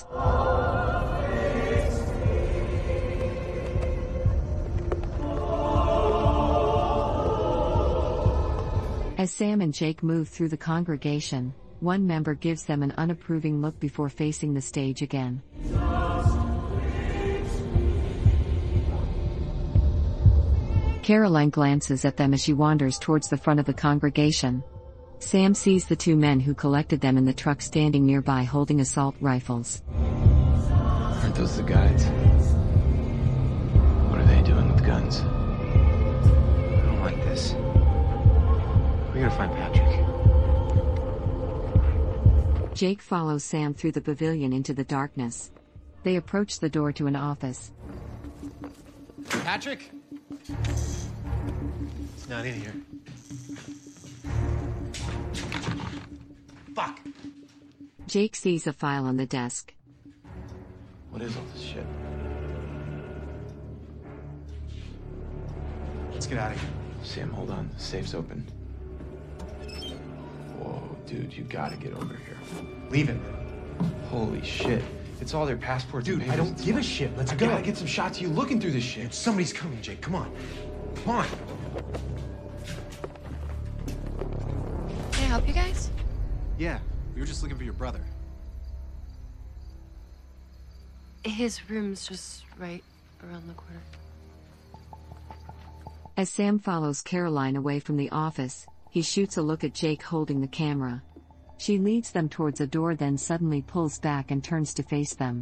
As Sam and Jake move through the congregation, one member gives them an unapproving look before facing the stage again. Caroline glances at them as she wanders towards the front of the congregation. Sam sees the two men who collected them in the truck standing nearby holding assault rifles. Aren't those the guides? What are they doing with guns? I don't like this. We gotta find Patrick. Jake follows Sam through the pavilion into the darkness. They approach the door to an office. Patrick? It's not in here. Fuck! Jake sees a file on the desk. What is all this shit? Let's get out of here. Sam, hold on. The safe's open. Whoa, dude, you gotta get over here. Leave it, man. Holy shit. It's all their passports. Dude, and I papers. don't give a shit. Let's I go. gotta get some shots of you looking through this shit. Dude, somebody's coming, Jake. Come on. Come on. Can I help you guys? Yeah, we were just looking for your brother. His room's just right around the corner. As Sam follows Caroline away from the office, he shoots a look at Jake holding the camera. She leads them towards a door, then suddenly pulls back and turns to face them.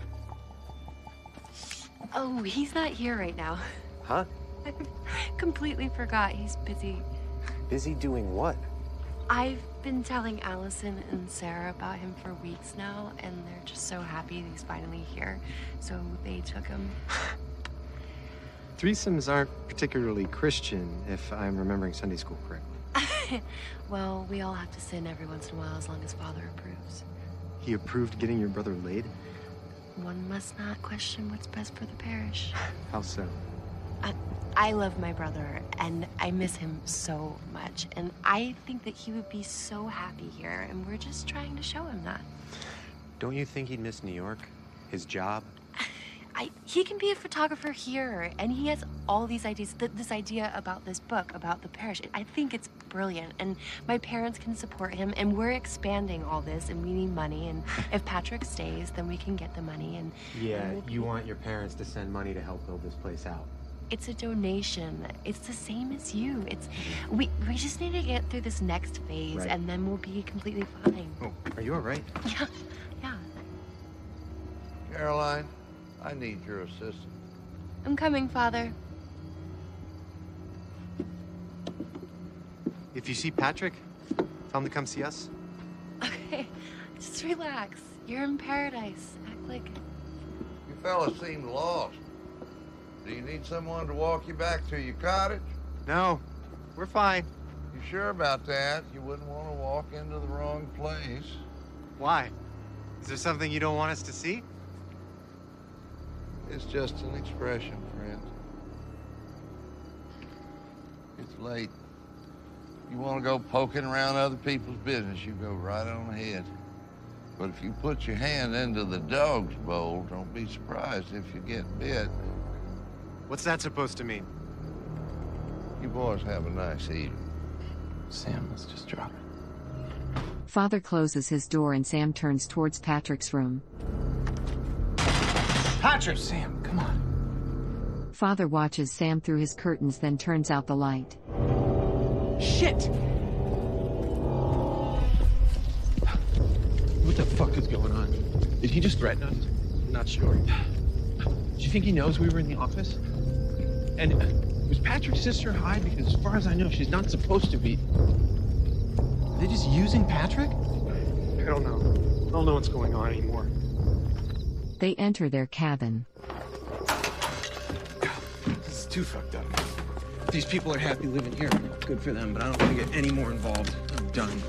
Oh, he's not here right now. Huh? I completely forgot. He's busy. Busy doing what? I've been telling Allison and Sarah about him for weeks now, and they're just so happy he's finally here. So they took him. Threesomes aren't particularly Christian, if I'm remembering Sunday school correctly. Well, we all have to sin every once in a while as long as Father approves. He approved getting your brother laid? One must not question what's best for the parish. How so? I love my brother, and I miss him so much. And I think that he would be so happy here, and we're just trying to show him that. Don't you think he'd miss New York? His job? He can be a photographer here, and he has all these ideas. This idea about this book, about the parish, I think it's brilliant. And my parents can support him, and we're expanding all this, and we need money. And if Patrick stays, then we can get the money. And Yeah, you want your parents to send money to help build this place out. It's a donation. It's the same as you. We just need to get through this next phase, Right. and then we'll be completely fine. Oh, are you all right? Yeah. Caroline, I need your assistance. I'm coming, Father. If you see Patrick, tell him to come see us. Okay, just relax. You're in paradise. Act like... You fellas seem lost. Do you need someone to walk you back to your cottage? No, we're fine. You sure about that? You wouldn't want to walk into the wrong place. Why? Is there something you don't want us to see? It's just an expression, friend. It's late. You want to go poking around other people's business, you go right on ahead. But if you put your hand into the dog's bowl, don't be surprised if you get bit. What's that supposed to mean? You boys have a nice evening. Sam, let's just drop it. Father closes his door and Sam turns towards Patrick's room. Patrick! Sam, come on. Father watches Sam through his curtains, then turns out the light. Shit! What the fuck is going on? Did he just threaten us? Not sure. Do you think he knows we were in the office? And was Patrick's sister high? Because as far as I know, she's not supposed to be. Are they just using Patrick? I don't know. I don't know what's going on anymore. They enter their cabin. This is too fucked up. If these people are happy living here, good for them, but I don't want to get any more involved. I'm done.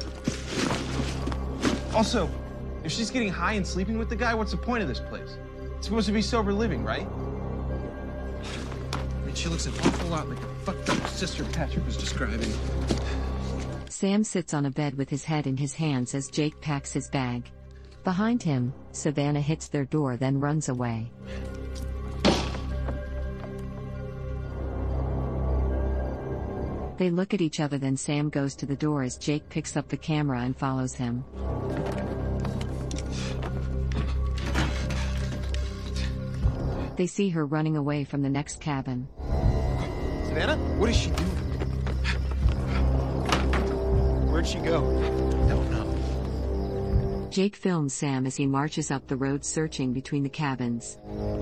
Also, if she's getting high and sleeping with the guy, what's the point of this place? It's supposed to be sober living, right? I mean, she looks an awful lot like the fucked up sister Patrick was describing. Sam sits on a bed with his head in his hands as Jake packs his bag. Behind him, Savannah hits their door, then runs away. They look at each other, then Sam goes to the door as Jake picks up the camera and follows him. They see her running away from the next cabin. Savannah? What is she doing? Where'd she go? Don't know. Jake films Sam as he marches up the road searching between the cabins.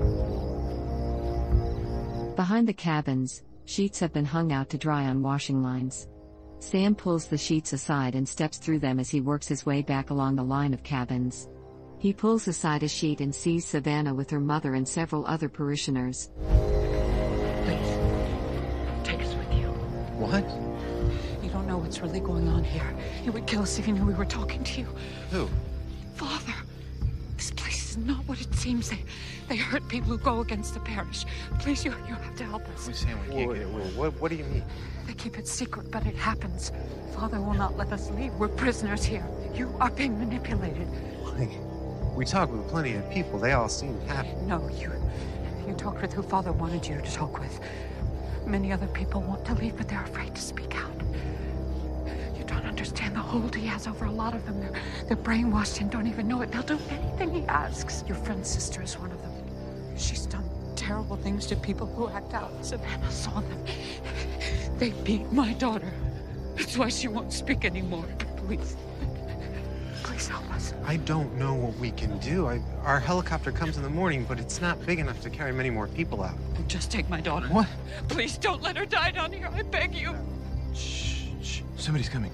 Behind the cabins, sheets have been hung out to dry on washing lines. Sam pulls the sheets aside and steps through them as he works his way back along the line of cabins. He pulls aside a sheet and sees Savannah with her mother and several other parishioners. Please, take us with you. What? You don't know what's really going on here. He would kill us if he knew we were talking to you. Who? Father, this place is not what it seems. They hurt people who go against the parish. Please, you have to help us. Wait, Sam, we can't get away. What do you mean? They keep it secret, but it happens. Father will not let us leave. We're prisoners here. You are being manipulated. We talk with plenty of people. They all seem happy. No, you talked with who Father wanted you to talk with. Many other people want to leave, but they're afraid to speak out. You don't understand the hold he has over a lot of them. They're brainwashed and don't even know it. They'll do anything he asks. Your friend's sister is one of them. She's done terrible things to people who act out. Savannah saw them. They beat my daughter. That's why she won't speak anymore. Please. Please help us. I don't know what we can do. Our helicopter comes in the morning, but it's not big enough to carry many more people out. Just take my daughter. What? Please don't let her die down here. I beg you. Shh, shh. Somebody's coming.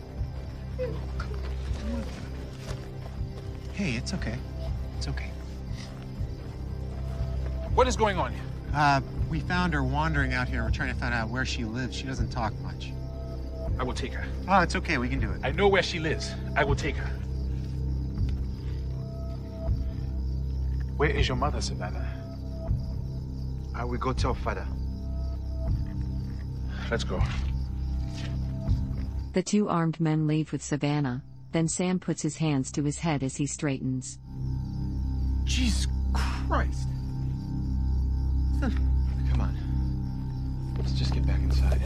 Hey, it's okay. It's okay. What is going on here? We found her wandering out here. We're trying to find out where she lives. She doesn't talk much. I will take her. Oh, it's okay. We can do it. I know where she lives. I will take her. Where is your mother, Savannah? I will go tell Father. Let's go. The two armed men leave with Savannah, then Sam puts his hands to his head as he straightens. Jesus Christ. Come on. Let's just get back inside.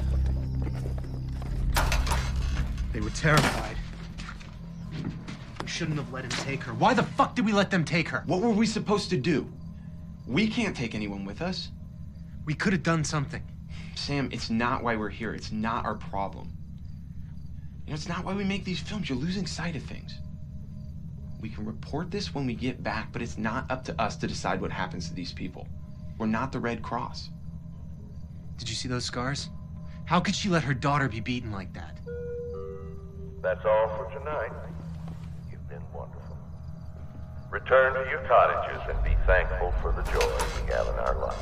They were terrified. We shouldn't have let him take her. Why the fuck did we let them take her? What were we supposed to do? We can't take anyone with us. We could have done something. Sam, it's not why we're here. It's not our problem. You know, it's not why we make these films. You're losing sight of things. We can report this when we get back, but it's not up to us to decide what happens to these people. We're not the Red Cross. Did you see those scars? How could she let her daughter be beaten like that? That's all for tonight. You've been wonderful. Return to your cottages and be thankful for the joy we have in our lives.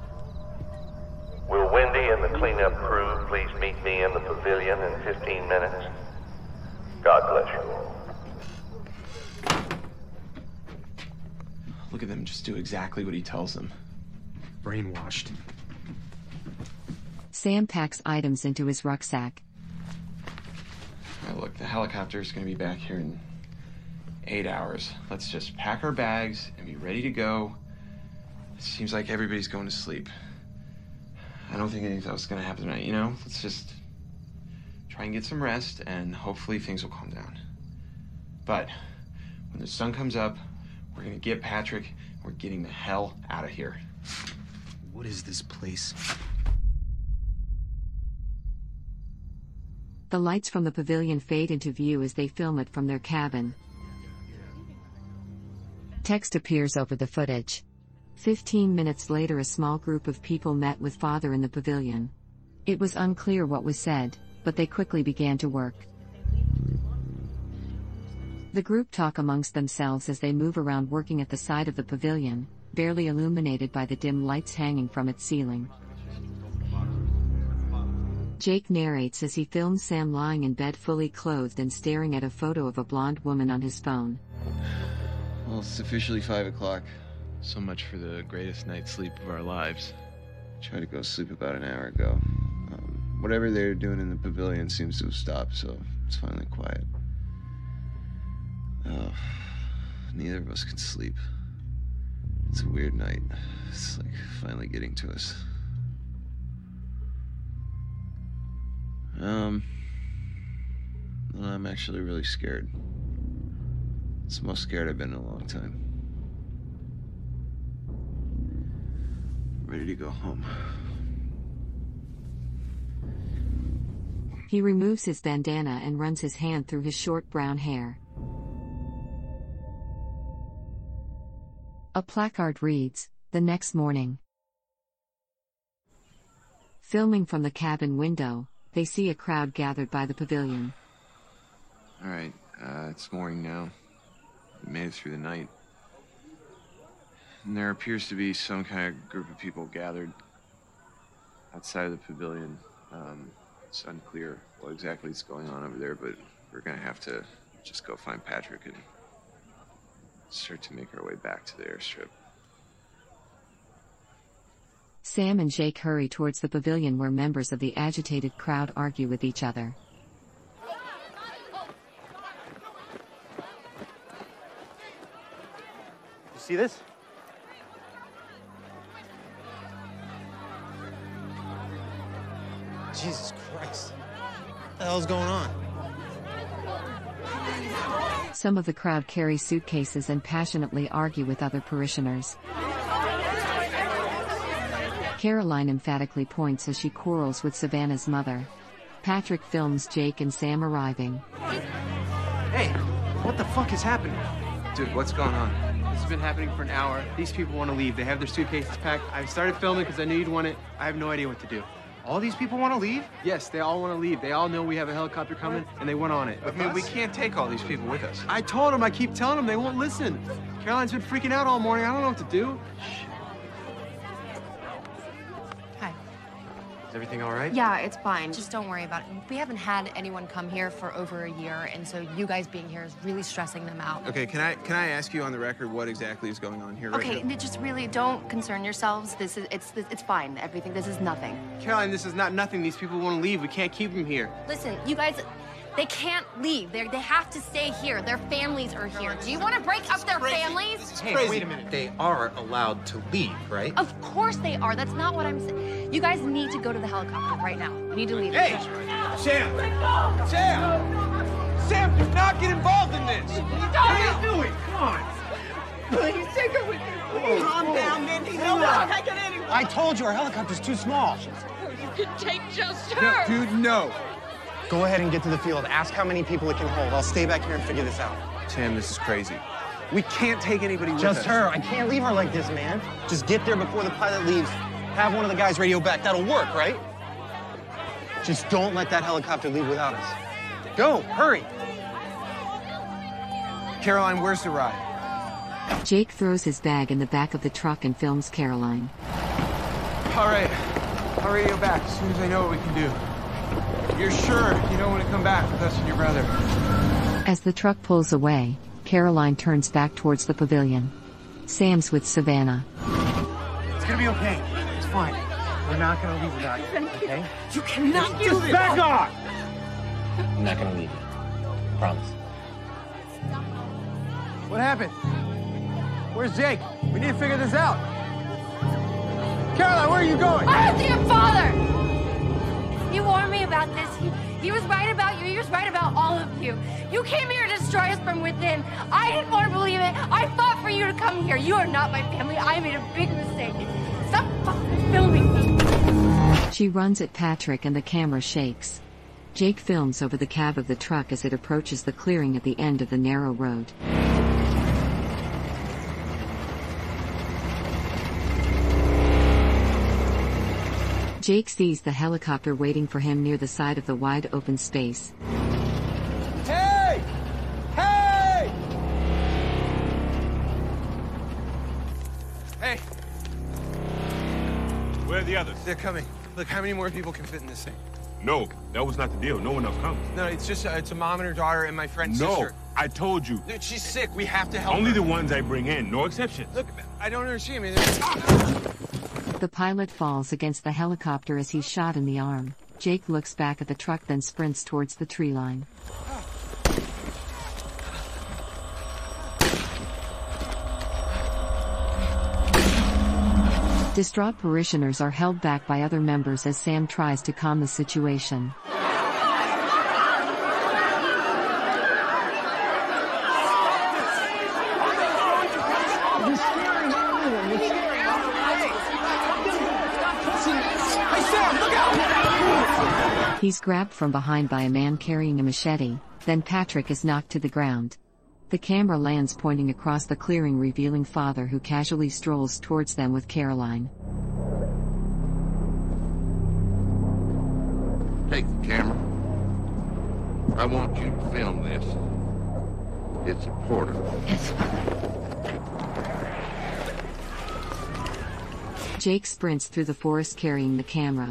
Will Wendy and the cleanup crew please meet me in the pavilion in 15 minutes? God bless you all. Look at them just do exactly what he tells them. Brainwashed. Sam packs items into his rucksack. All right, look, the helicopter's gonna be back here in 8 hours. Let's just pack our bags and be ready to go. It seems like everybody's going to sleep. I don't think anything else is gonna happen tonight, you know? Let's just try and get some rest, and hopefully things will calm down. But when the sun comes up, we're gonna get Patrick. We're getting the hell out of here. What is this place? The lights from the pavilion fade into view as they film it from their cabin. Text appears over the footage. 15 minutes later, a small group of people met with Father in the pavilion. It was unclear what was said, but they quickly began to work. The group talk amongst themselves as they move around, working at the side of the pavilion, barely illuminated by the dim lights hanging from its ceiling. Jake narrates as he films Sam lying in bed fully clothed and staring at a photo of a blonde woman on his phone. Well, it's officially 5 o'clock. So much for the greatest night's sleep of our lives. Tried to go sleep about an hour ago. Whatever they were doing in the pavilion seems to have stopped, so it's finally quiet. Oh, neither of us can sleep. It's a weird night. It's like finally getting to us. I'm actually really scared. It's the most scared I've been in a long time. Ready to go home. He removes his bandana and runs his hand through his short brown hair. A placard reads, "The next morning." Filming from the cabin window, they see a crowd gathered by the pavilion. All right, it's morning now. We made it through the night. And there appears to be some kind of group of people gathered outside of the pavilion. It's unclear what exactly is going on over there, but we're gonna have to just go find Patrick and start to make our way back to the airstrip. Sam and Jake hurry towards the pavilion where members of the agitated crowd argue with each other. You see this? Jesus Christ. What the hell's going on? Some of the crowd carry suitcases and passionately argue with other parishioners. Caroline emphatically points as she quarrels with Savannah's mother. Patrick films Jake and Sam arriving. Hey, what the fuck is happening? Dude, what's going on? This has been happening for an hour. These people want to leave. They have their suitcases packed. I started filming because I knew you'd want it. I have no idea what to do. All these people want to leave? Yes, they all want to leave. They all know we have a helicopter coming, and they went on it. I mean, we can't take all these people with us. I told them. I keep telling them. They won't listen. Caroline's been freaking out all morning. I don't know what to do. Hi. Is everything all right? Yeah, it's fine. Just don't worry about it. We haven't had anyone come here for over a year, and so you guys being here is really stressing them out. Okay, can I ask you on the record what exactly is going on here right now? Okay, just really don't concern yourselves. It's fine. Everything. This is nothing. Caroline, this is not nothing. These people want to leave. We can't keep them here. Listen, you guys, they can't leave. They have to stay here. Their families are here. Do you want to break up their families? Hey, wait a minute. They are allowed to leave, right? Of course they are. That's not what I'm saying. You guys need to go to the helicopter right now. You need to leave. Hey! Sam! Sam! Sam, do not get involved in this! What are you doing? Come on! Please take her with you. Calm down, Mindy. No one's taking anyone. I told you our helicopter's too small. can take just her. No, dude, no. Go ahead and get to the field. Ask how many people it can hold. I'll stay back here and figure this out. Tim, this is crazy. We can't take anybody with us. Just her. I can't leave her like this, man. Just get there before the pilot leaves. Have one of the guys radio back. That'll work, right? Just don't let that helicopter leave without us. Go, hurry. Caroline, where's the ride? Jake throws his bag in the back of the truck and films Caroline. All right. I'll radio back as soon as I know what we can do. You're sure you don't want to come back with us and your brother? As the truck pulls away, Caroline turns back towards the pavilion. Sam's with Savannah. It's gonna be okay. It's fine. We're not gonna leave without you, okay? You cannot do this. Back off! I'm not gonna leave you. Promise. What happened? Where's Jake? We need to figure this out. Caroline, where are you going? I don't see your father! He warned me about this. He was right about you. He was right about all of you. You came here to destroy us from within. I didn't want to believe it. I fought for you to come here. You are not my family. I made a big mistake. Stop fucking filming me. She runs at Patrick and the camera shakes. Jake films over the cab of the truck as it approaches the clearing at the end of the narrow road. Jake sees the helicopter waiting for him near the side of the wide open space. Hey! Hey! Hey! Where are the others? They're coming. Look, how many more people can fit in this thing? No, that was not the deal. No one else comes. No, it's just it's a mom and her daughter and my friend's No, sister. I told you. Dude, she's sick. We have to help Only her. the ones I bring in, no exceptions. Look, I don't understand. I mean, The pilot falls against the helicopter as he's shot in the arm. Jake looks back at the truck, then sprints towards the tree line. Distraught parishioners are held back by other members as Sam tries to calm the situation. He's grabbed from behind by a man carrying a machete, then Patrick is knocked to the ground. The camera lands pointing across the clearing, revealing Father, who casually strolls towards them with Caroline. Take the camera. I want you to film this. It's important. Yes, Jake sprints through the forest carrying the camera.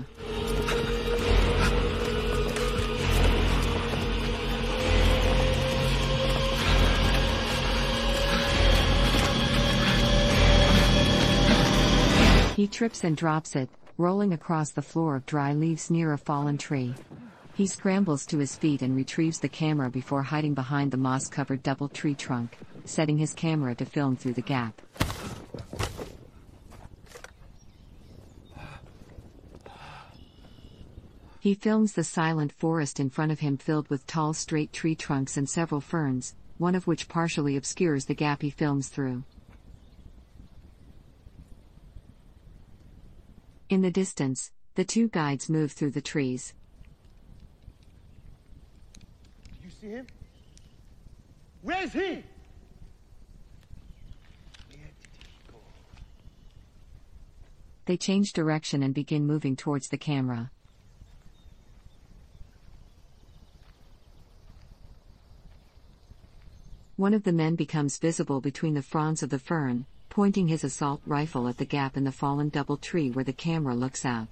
He trips and drops it, rolling across the floor of dry leaves near a fallen tree. He scrambles to his feet and retrieves the camera before hiding behind the moss-covered double tree trunk, setting his camera to film through the gap. He films the silent forest in front of him, filled with tall, straight tree trunks and several ferns, one of which partially obscures the gap he films through. In the distance, the two guides move through the trees. You see him? Where's he? They change direction and begin moving towards the camera. One of the men becomes visible between the fronds of the fern, pointing his assault rifle at the gap in the fallen double tree where the camera looks out.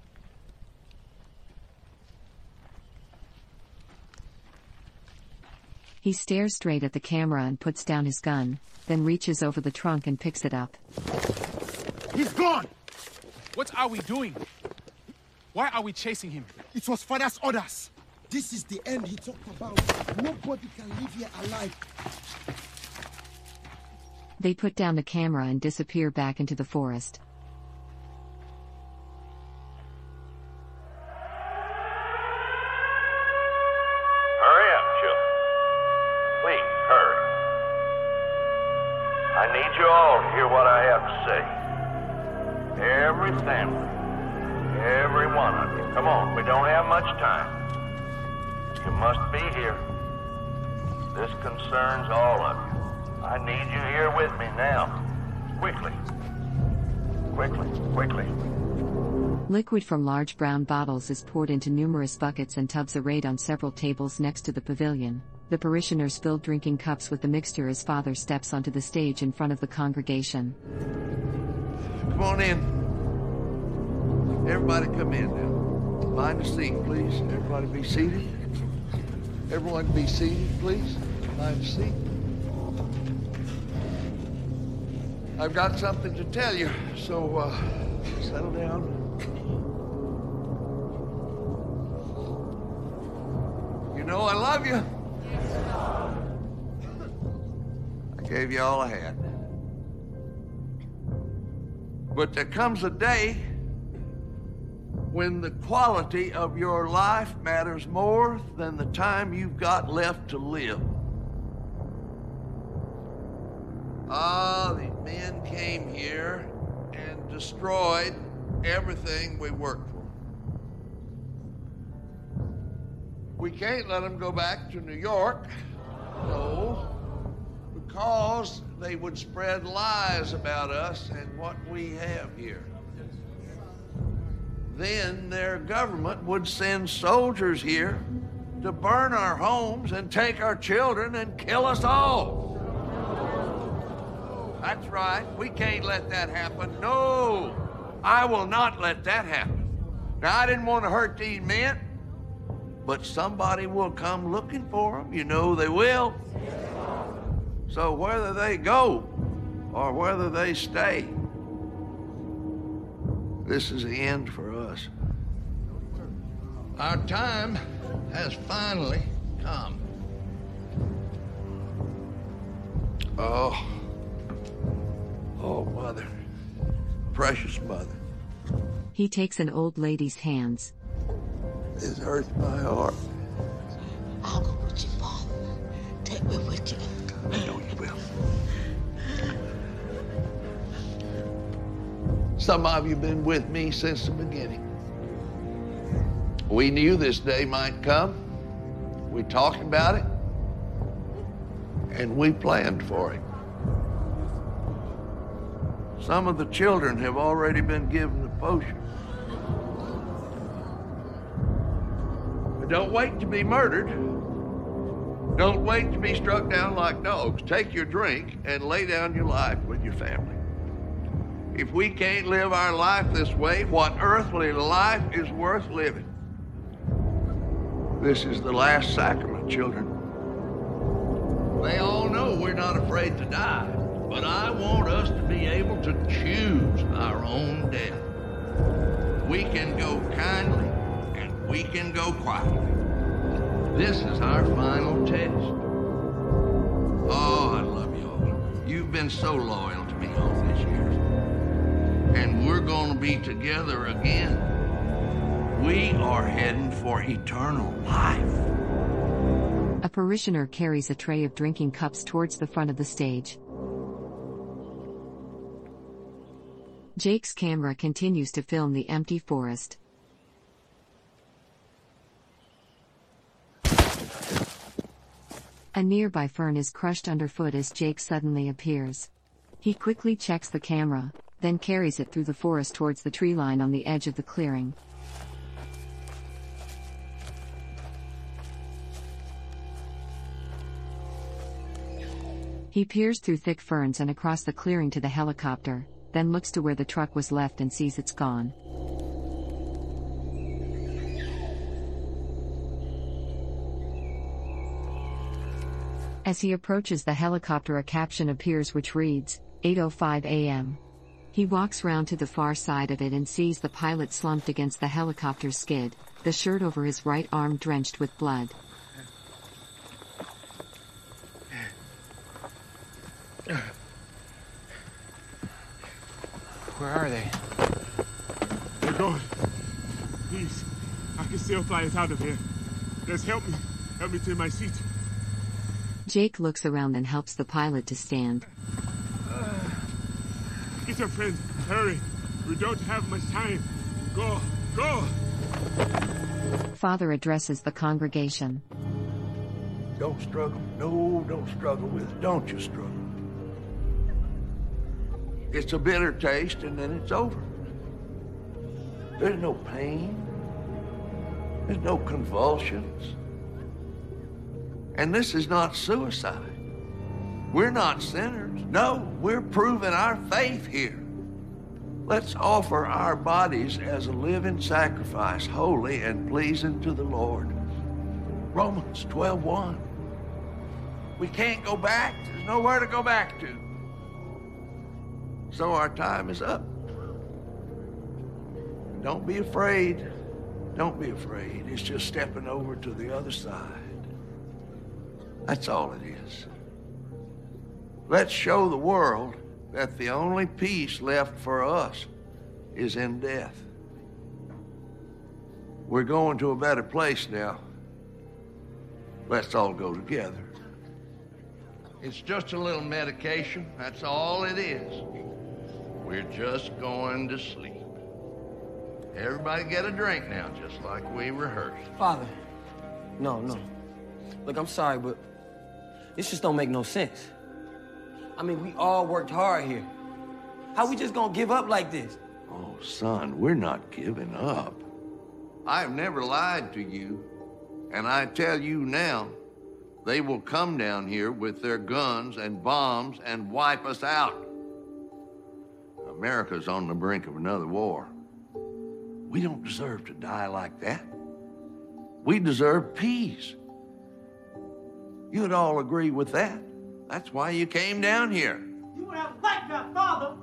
He stares straight at the camera and puts down his gun, then reaches over the trunk and picks it up. He's gone! What are we doing? Why are we chasing him? It was Father's orders. This is the end he talked about. Nobody can live here alive. They put down the camera and disappear back into the forest. Hurry up, children. Please, hurry. I need you all to hear what I have to say. Every family Every one of you. Come on, we don't have much time. You must be here. This concerns all of you. I need you here with me now. Quickly. Quickly, quickly. Liquid from large brown bottles is poured into numerous buckets and tubs arrayed on several tables next to the pavilion. The parishioners fill drinking cups with the mixture as Father steps onto the stage in front of the congregation. Come on in. Everybody come in now. Find a seat, please. Everybody be seated. Everyone be seated, please. Find a seat. I've got something to tell you, so settle down. You know I love you. I gave you all I had. But there comes a day when the quality of your life matters more than the time you've got left to live. These men came here and destroyed everything we worked for. We can't let them go back to New York, no, because they would spread lies about us and what we have here. Then their government would send soldiers here to burn our homes and take our children and kill us all. That's right. We can't let that happen. No, I will not let that happen. Now, I didn't want to hurt these men, but somebody will come looking for them. You know they will. So whether they go or whether they stay, this is the end for us. Our time has finally come. Oh, Mother. Precious Mother. He takes an old lady's hands. This hurts my heart. I'll go with you, Father. Take me with you. I know you will. Some of you have been with me since the beginning. We knew this day might come. We talked about it, and we planned for it. Some of the children have already been given the potion. But don't wait to be murdered. Don't wait to be struck down like dogs. Take your drink and lay down your life with your family. If we can't live our life this way, what earthly life is worth living? This is the last sacrament, children. They all know we're not afraid to die, but I want us to be able to choose our own death. We can go kindly and we can go quietly. This is our final test. Oh, I love you all. You've been so loyal to me all these years. And we're going to be together again. We are heading for eternal life. A parishioner carries a tray of drinking cups towards the front of the stage. Jake's camera continues to film the empty forest. A nearby fern is crushed underfoot as Jake suddenly appears. He quickly checks the camera, then carries it through the forest towards the tree line on the edge of the clearing. He peers through thick ferns and across the clearing to the helicopter, then looks to where the truck was left and sees it's gone. As he approaches the helicopter, a caption appears which reads, 8:05 a.m. He walks round to the far side of it and sees the pilot slumped against the helicopter's skid, the shirt over his right arm drenched with blood. Where are they? They're gone. Please, I can still fly us out of here. Just help me. Help me to my seat. Jake looks around and helps the pilot to stand. Get your friends. Hurry. We don't have much time. Go. Go! Father addresses the congregation. Don't struggle. No, don't struggle with it. Don't you struggle. It's a bitter taste, and then it's over. There's no pain. There's no convulsions. And this is not suicide. We're not sinners. No, we're proving our faith here. Let's offer our bodies as a living sacrifice, holy and pleasing to the Lord. Romans 12:1. We can't go back. There's nowhere to go back to. So our time is up. Don't be afraid. Don't be afraid. It's just stepping over to the other side. That's all it is. Let's show the world that the only peace left for us is in death. We're going to a better place now. Let's all go together. It's just a little medication. That's all it is. We're just going to sleep. Everybody get a drink now, just like we rehearsed. Father, no. Look, I'm sorry, but this just don't make no sense. I mean, we all worked hard here. How we just gonna give up like this? Oh, son, we're not giving up. I've never lied to you, and I tell you now, they will come down here with their guns and bombs and wipe us out. America's on the brink of another war. We don't deserve to die like that. We deserve peace. You'd all agree with that. That's why you came down here. You would have liked that, Father.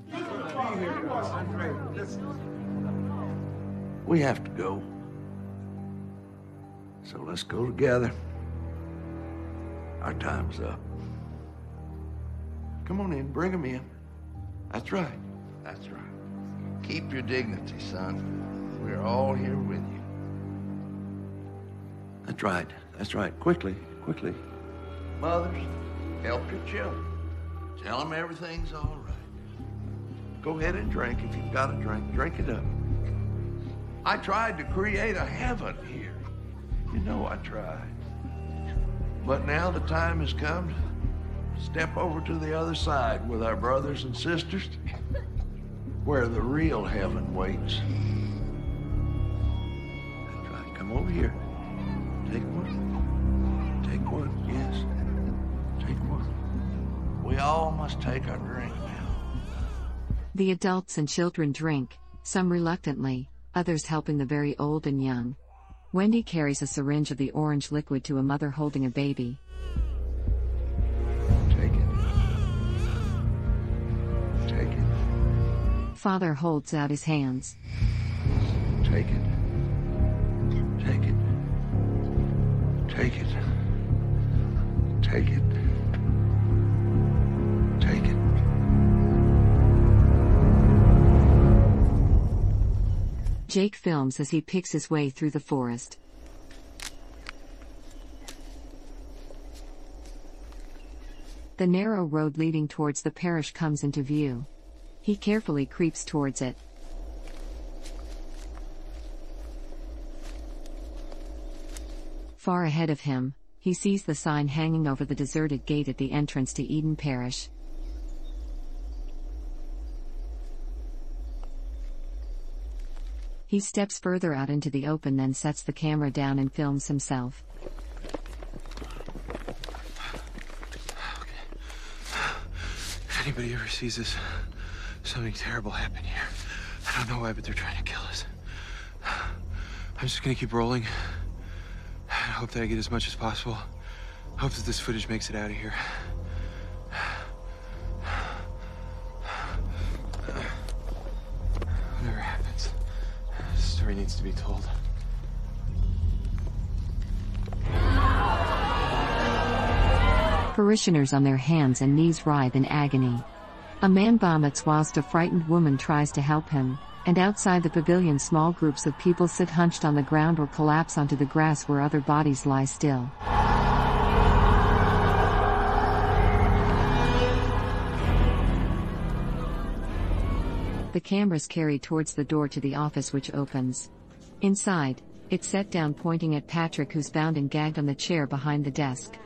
We have to go. So let's go together. Our time's up. Come on in, bring them in. That's right, that's right. Keep your dignity, son. We're all here with you. That's right. Quickly. Mothers, help your children. Tell them everything's all right. Go ahead and drink if you've got a drink. Drink it up. I tried to create a heaven here. You know I tried. But now the time has come to step over to the other side with our brothers and sisters, where the real heaven waits. That's right. Come over here. Take one, yes. Take one. We all must take our drink now. The adults and children drink, some reluctantly, others helping the very old and young. Wendy carries a syringe of the orange liquid to a mother holding a baby. Take it. Father holds out his hands. Take it. Jake films as he picks his way through the forest. The narrow road leading towards the parish comes into view. He carefully creeps towards it. Far ahead of him, he sees the sign hanging over the deserted gate at the entrance to Eden Parish. He steps further out into the open, then sets the camera down and films himself. If anybody ever sees this, something terrible happened here. I don't know why, but they're trying to kill us. I'm just gonna keep rolling. I hope that I get as much as possible. Hope that this footage makes it out of here. Whatever happens, the story needs to be told. Parishioners on their hands and knees writhe in agony. A man vomits whilst a frightened woman tries to help him, and outside the pavilion small groups of people sit hunched on the ground or collapse onto the grass where other bodies lie still. The camera's carried towards the door to the office, which opens. Inside, it's set down, pointing at Patrick, who's bound and gagged on the chair behind the desk.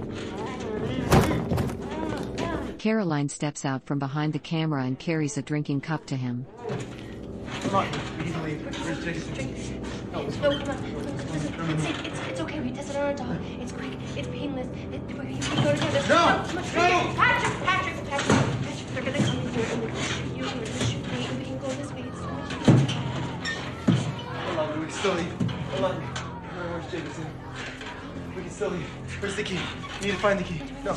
Caroline steps out from behind the camera and carries a drinking cup to him. Come on, we can leave. Where's Jason? No, come on. It's okay. We tested our dog. It's quick. It's painless. We can go to the... No! Patrick! They're gonna come in here and they're gonna shoot you and they're gonna shoot me and we can go this way. It's so much easier. Hold on, we can still leave. Hold on. Where's Jason? We can still leave. Where's the key? You need to find the key. No!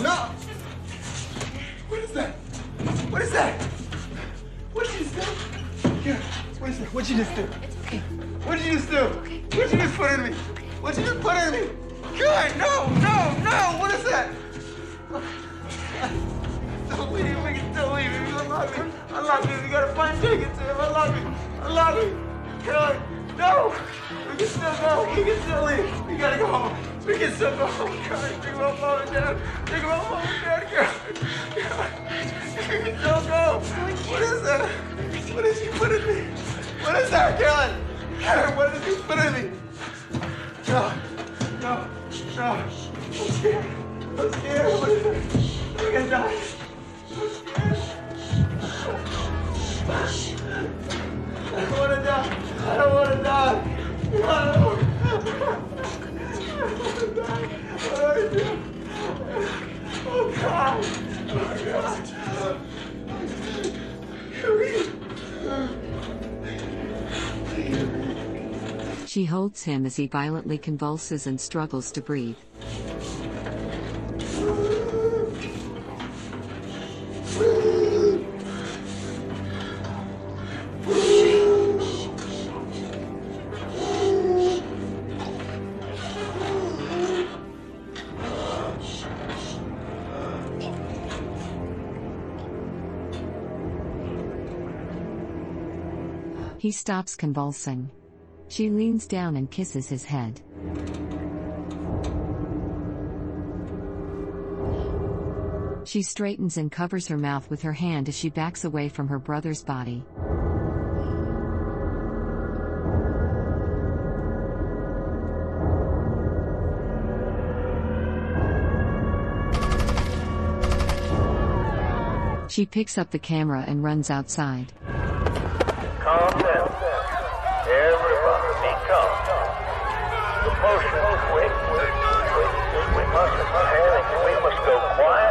What is that? What is that? What did you just do? Here, what is that? What'd you just do? It's okay. What did you just do? Okay. What'd you just put in me? What'd you just put in me? Good! No! What is that? Don't leave. We can still leave. You unlock me. Unlock me. We gotta find tickets to him. Unlock me. Good. No! We can still go. We can still leave. We gotta go home. We can still go home. God, think about mom and dad. Think about mom and dad. God. We can still go. What is that? What did you put in me? What is that, Caroline? Caroline, what did you put in me? No. I'm scared. What is it? I'm gonna die. I'm scared. I don't wanna die. I don't wanna die. What do I do? Oh, God. She holds him as he violently convulses and struggles to breathe. He stops convulsing. She leans down and kisses his head. She straightens and covers her mouth with her hand as she backs away from her brother's body. She picks up the camera and runs outside. Calm down. Everybody, be calm. The motion is quick. We mustn't panic. We must go quiet.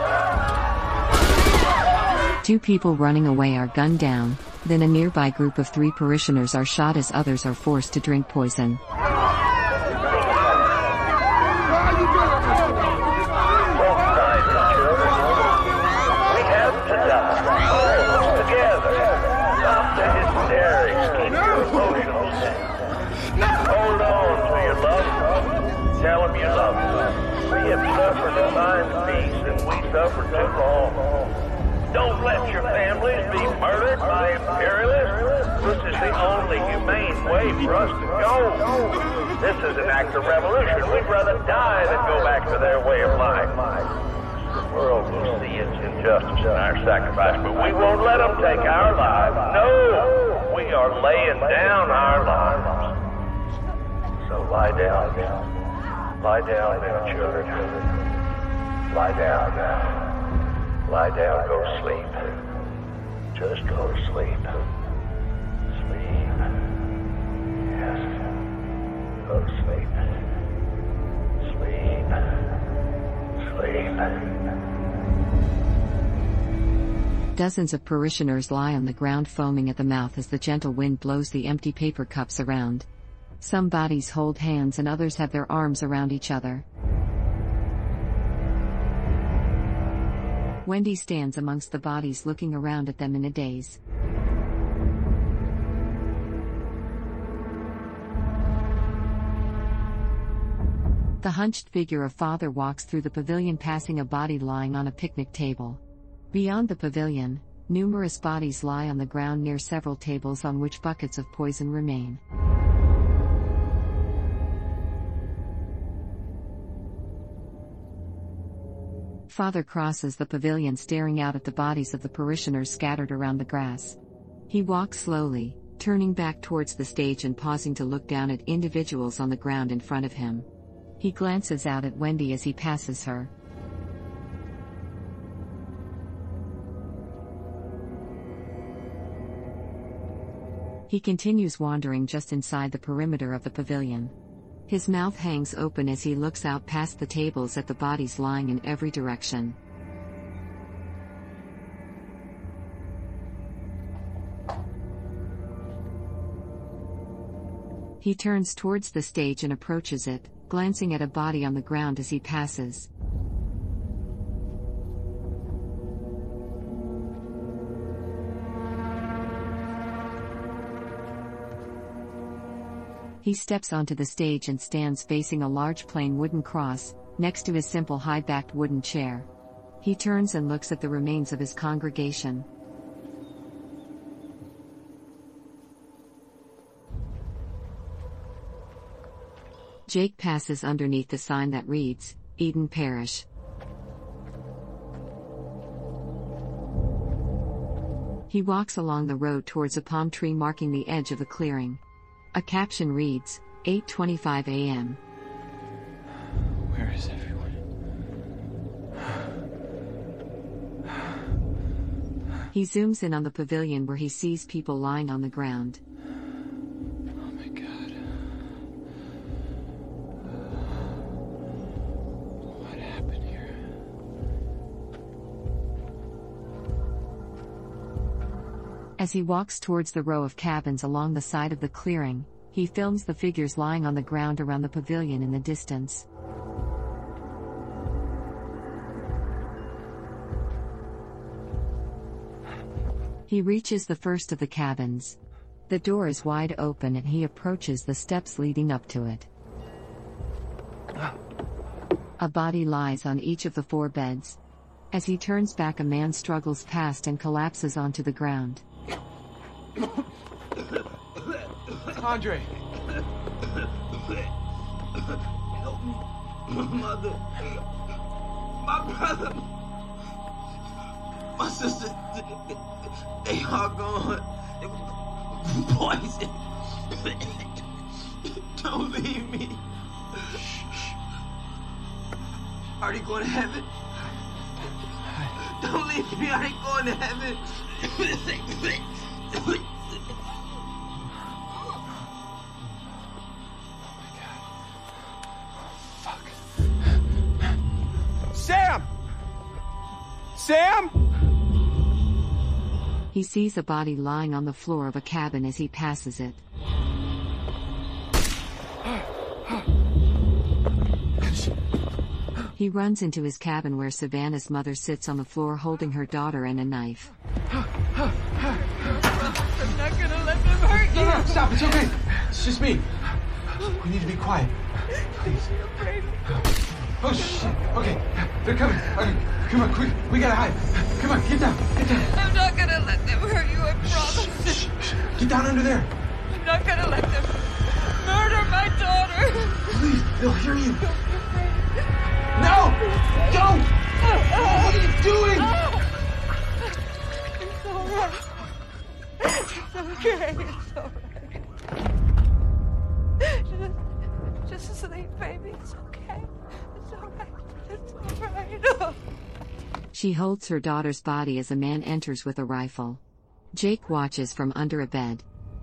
2 people running away are gunned down, then a nearby group of 3 parishioners are shot as others are forced to drink poison. Hold on to your loved ones. Tell them you love them. We have suffered to find peace, and we suffered too long. Don't let your families be murdered by imperialists. This is the only humane way for us to go. This is an act of revolution. We'd rather die than go back to their way of life. The world will see its injustice in our sacrifice, but we won't let them take our lives. No! We are laying down our lives. So lie down. Lie down now, children. Lie down. Lie down, go to sleep. Just go to sleep. Sleep. Yes. Go to sleep. Sleep. Sleep. Dozens of parishioners lie on the ground, foaming at the mouth as the gentle wind blows the empty paper cups around. Some bodies hold hands and others have their arms around each other. Wendy stands amongst the bodies, looking around at them in a daze. The hunched figure of Father walks through the pavilion, passing a body lying on a picnic table. Beyond the pavilion, numerous bodies lie on the ground near several tables on which buckets of poison remain. Father crosses the pavilion, staring out at the bodies of the parishioners scattered around the grass. He walks slowly, turning back towards the stage and pausing to look down at individuals on the ground in front of him. He glances out at Wendy as he passes her. He continues wandering just inside the perimeter of the pavilion. His mouth hangs open as he looks out past the tables at the bodies lying in every direction. He turns towards the stage and approaches it, glancing at a body on the ground as he passes. He steps onto the stage and stands facing a large plain wooden cross, next to his simple high-backed wooden chair. He turns and looks at the remains of his congregation. Jake passes underneath the sign that reads, Eden Parish. He walks along the road towards a palm tree marking the edge of the clearing. A caption reads, 8:25 a.m. Where is everyone? He zooms in on the pavilion where he sees people lying on the ground. Oh my God. What happened here? As he walks towards the row of cabins along the side of the clearing, he films the figures lying on the ground around the pavilion in the distance. He reaches the first of the cabins. The door is wide open and he approaches the steps leading up to it. A body lies on each of the 4 beds. As he turns back, a man struggles past and collapses onto the ground. Andre! Help me. My mother. My brother. My sister. They are gone. They were poisoned. Don't leave me. Are they going to heaven? Don't leave me. Are they going to heaven? Sam! Sam! He sees a body lying on the floor of a cabin as he passes it. He runs into his cabin where Savannah's mother sits on the floor holding her daughter and a knife. I'm not gonna let them hurt you. No, stop, it's okay. It's just me. We need to be quiet. Please. Oh, shit. Okay, they're coming. Okay, come on, quick. We gotta hide. Come on, get down, get down. I'm not gonna let them hurt you, I promise. Get down under there. I'm not gonna let them murder my daughter. Please, they'll hear you. No! Don't! What are you doing? It's all right. It's okay. It's all right. Just sleep, baby. It's okay. It's all right. It's all right. She holds her daughter's body as a man enters with a rifle. Jake watches from under a bed.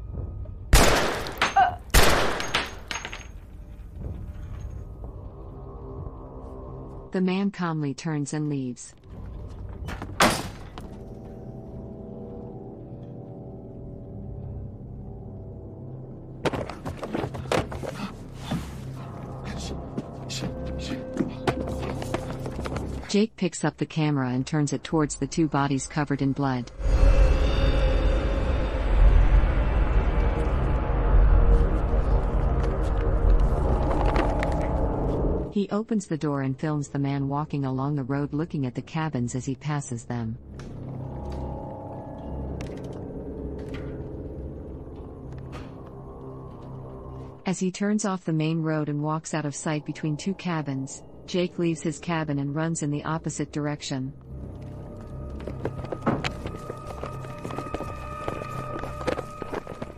The man calmly turns and leaves. Jake picks up the camera and turns it towards the 2 bodies covered in blood. He opens the door and films the man walking along the road looking at the cabins as he passes them. As he turns off the main road and walks out of sight between 2 cabins, Jake leaves his cabin and runs in the opposite direction.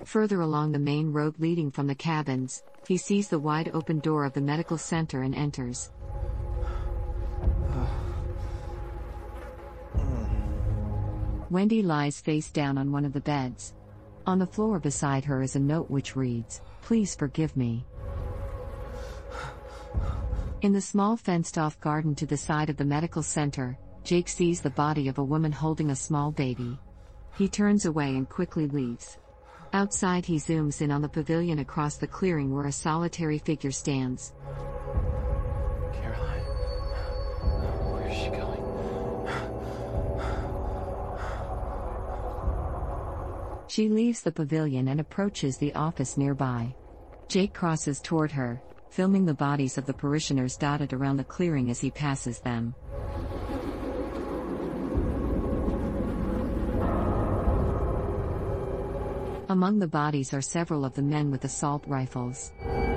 Further along the main road leading from the cabins, he sees the wide open door of the medical center and enters. Wendy lies face down on one of the beds. On the floor beside her is a note which reads, "Please forgive me." In the small fenced-off garden to the side of the medical center, Jake sees the body of a woman holding a small baby. He turns away and quickly leaves. Outside, he zooms in on the pavilion across the clearing where a solitary figure stands. Caroline, where is she going? She leaves the pavilion and approaches the office nearby. Jake crosses toward her, filming the bodies of the parishioners dotted around the clearing as he passes them. Among the bodies are several of the men with assault rifles.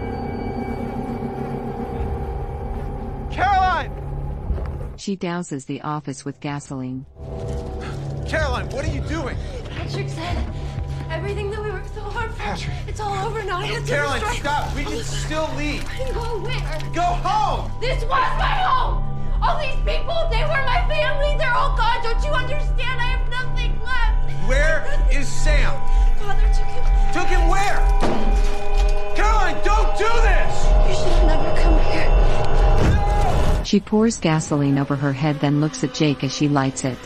Caroline! She douses the office with gasoline. Caroline, what are you doing? Patrick said everything that we worked so hard for. Patrick. It's all over now. I have to Caroline, destroy- stop. We can still leave. Go where? Go home! This was my home! All these people, they were my family. They're all gone. Don't you understand? I have nothing left. Where is Sam? Father took him. Took him where? Caroline, don't do this! You should have never come here. She pours gasoline over her head, then looks at Jake as she lights it.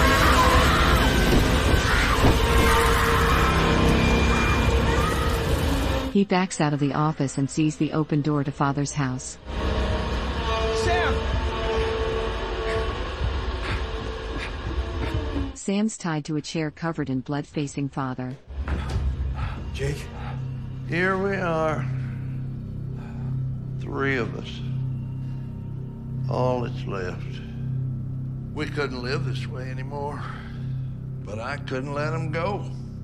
He backs out of the office and sees the open door to Father's house. Sam! Sam's tied to a chair covered in blood facing Father. Jake? Here we are. 3 of us. All that's left. We couldn't live this way anymore. But I couldn't let him go.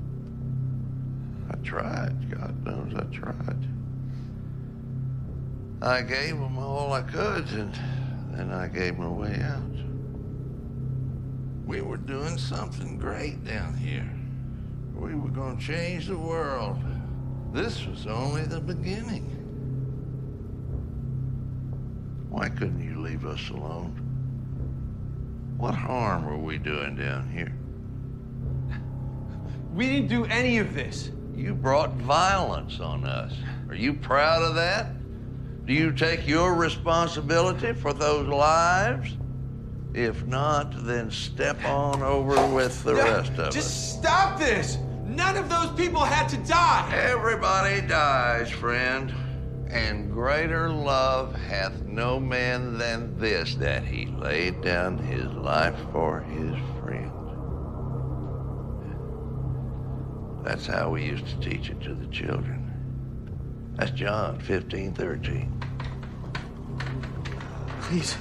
I tried. God knows I tried. I gave him all I could, and then I gave him a way out. We were doing something great down here. We were going to change the world. This was only the beginning. Why couldn't you leave us alone? What harm were we doing down here? We didn't do any of this. You brought violence on us. Are you proud of that? Do you take your responsibility for those lives? If not, then step on over with the rest of us. Just stop this! None of those people had to die! Everybody dies, friend. And greater love hath no man than this, that he laid down his life for his friend. That's how we used to teach it to the children. That's John 15:13. Please.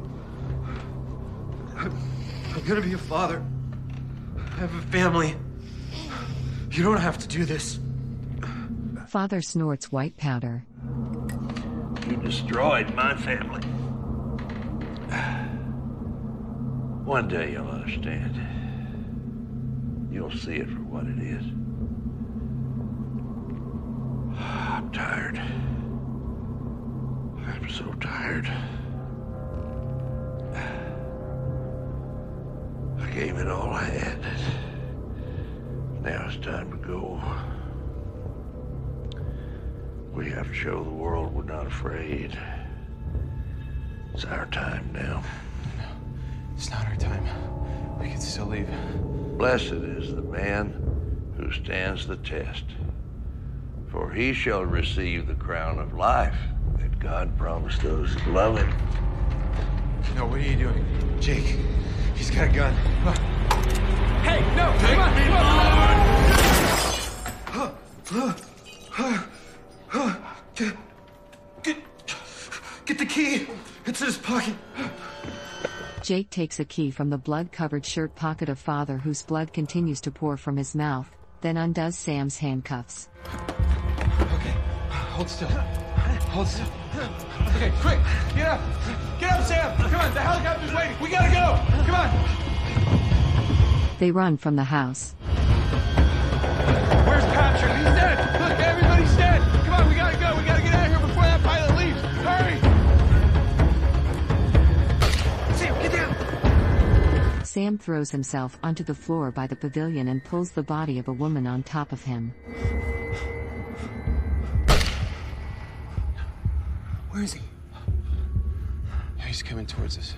I'm gonna be a father. I have a family. You don't have to do this. Father snorts white powder. You destroyed my family. One day you'll understand. You'll see it for what it is. I'm tired. I'm so tired. I gave it all I had. Now it's time to go. We have to show the world we're not afraid. It's our time now. No, it's not our time. We can still leave. Blessed is the man who stands the test, for he shall receive the crown of life that God promised those who love him. No, what are you doing? Jake, he's got a gun. Hey, no, Take come on, me, come on! Get the key. It's in his pocket. Jake takes a key from the blood-covered shirt pocket of Father, whose blood continues to pour from his mouth, then undoes Sam's handcuffs. Okay, hold still. Hold still. Okay, quick, get up. Get up, Sam. Come on, the helicopter's waiting. We gotta go. Come on. They run from the house. Where's Patrick? Patrick, he's dead! Look, everybody's dead! Come on, we gotta go! We gotta get out of here before that pilot leaves! Hurry! Sam, get down! Sam throws himself onto the floor by the pavilion and pulls the body of a woman on top of him. Where is he? He's coming towards us.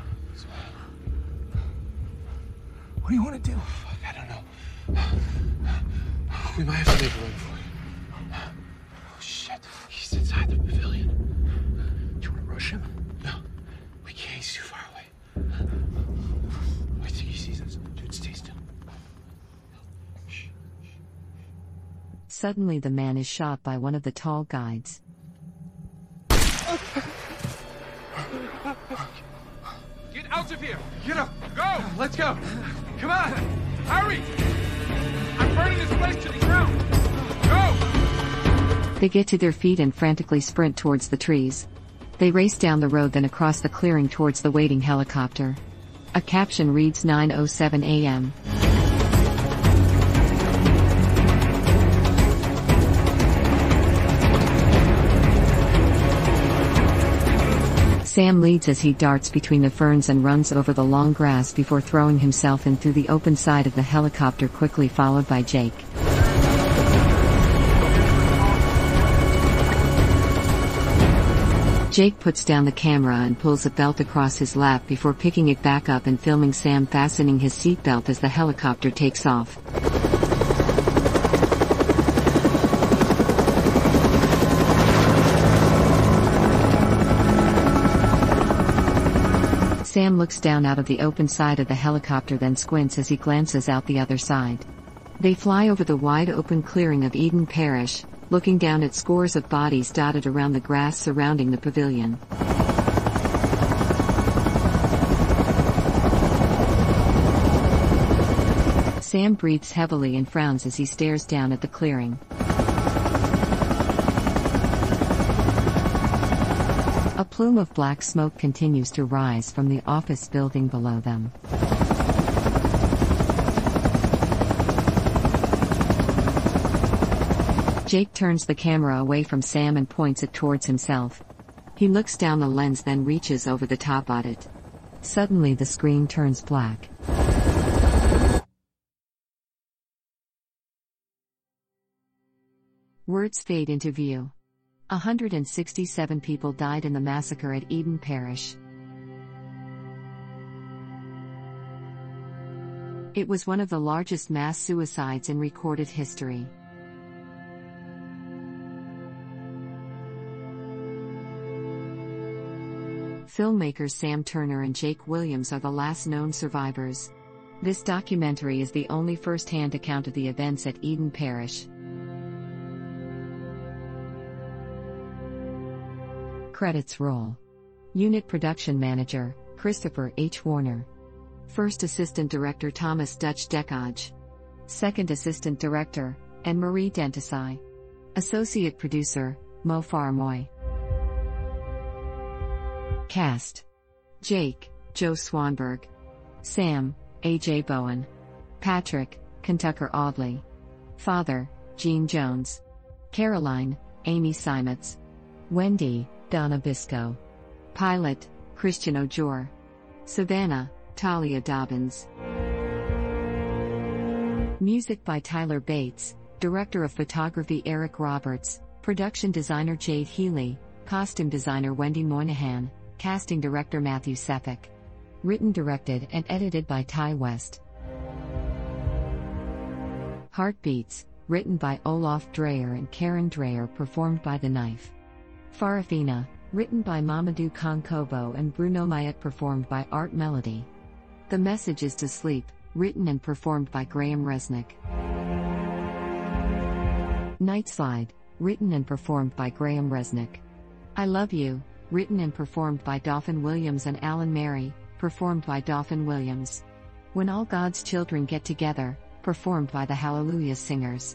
What do you want to do? Fuck, I don't know. We might have to make a run for it. Oh, shit. He's inside the pavilion. Do you want to rush him? No. We can't. He's too far away. I think he sees us. Dude, stay still. Suddenly the man is shot by one of the tall guides. Get out of here! Get up! Go! Let's go! Come on! Hurry! I'm burning this place to the ground! Go! They get to their feet and frantically sprint towards the trees. They race down the road, then across the clearing towards the waiting helicopter. A caption reads 9:07 a.m. Sam leads as he darts between the ferns and runs over the long grass before throwing himself in through the open side of the helicopter, quickly followed by Jake. Jake puts down the camera and pulls a belt across his lap before picking it back up and filming Sam fastening his seatbelt as the helicopter takes off. Sam looks down out of the open side of the helicopter, then squints as he glances out the other side. They fly over the wide open clearing of Eden Parish, looking down at scores of bodies dotted around the grass surrounding the pavilion. Sam breathes heavily and frowns as he stares down at the clearing. A plume of black smoke continues to rise from the office building below them. Jake turns the camera away from Sam and points it towards himself. He looks down the lens, then reaches over the top at it. Suddenly the screen turns black. Words fade into view. 167 people died in the massacre at Eden Parish. It was one of the largest mass suicides in recorded history. Filmmakers Sam Turner and Jake Williams are the last known survivors. This documentary is the only first-hand account of the events at Eden Parish. Credits roll. Unit Production Manager, Christopher H. Warner. First Assistant Director Thomas Dutch Dekaj. Second Assistant Director, Anne-Marie Dentisai. Associate Producer, Mo Farmoy. Cast: Jake, Joe Swanberg. Sam, A.J. Bowen. Patrick, Kentucker Audley. Father, Gene Jones. Caroline, Amy Simons. Wendy, Donna Bisco. Pilot, Christian Ojor. Savannah, Talia Dobbins. Music by Tyler Bates. Director of Photography Eric Roberts. Production Designer Jade Healy. Costume Designer Wendy Moynihan. Casting Director Matthew Sefik. Written, directed, and edited by Ty West. Heartbeats, written by Olaf Dreyer and Karen Dreyer, performed by The Knife. Farafina, written by Mamadou Kankobo and Bruno Mayet, performed by Art Melody. The Message is to Sleep, written and performed by Graham Resnick. Night Slide, written and performed by Graham Resnick. I Love You, written and performed by Dauphin Williams and Alan Mary, performed by Dauphin Williams. When All God's Children Get Together, performed by the Hallelujah Singers.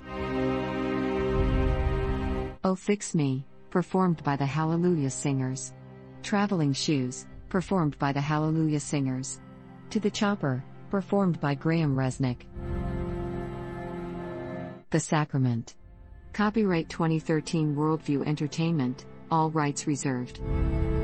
Oh Fix Me, performed by the Hallelujah Singers. Traveling Shoes, performed by the Hallelujah Singers. To the Chopper, performed by Graham Resnick. The Sacrament. Copyright 2013 Worldview Entertainment, all rights reserved.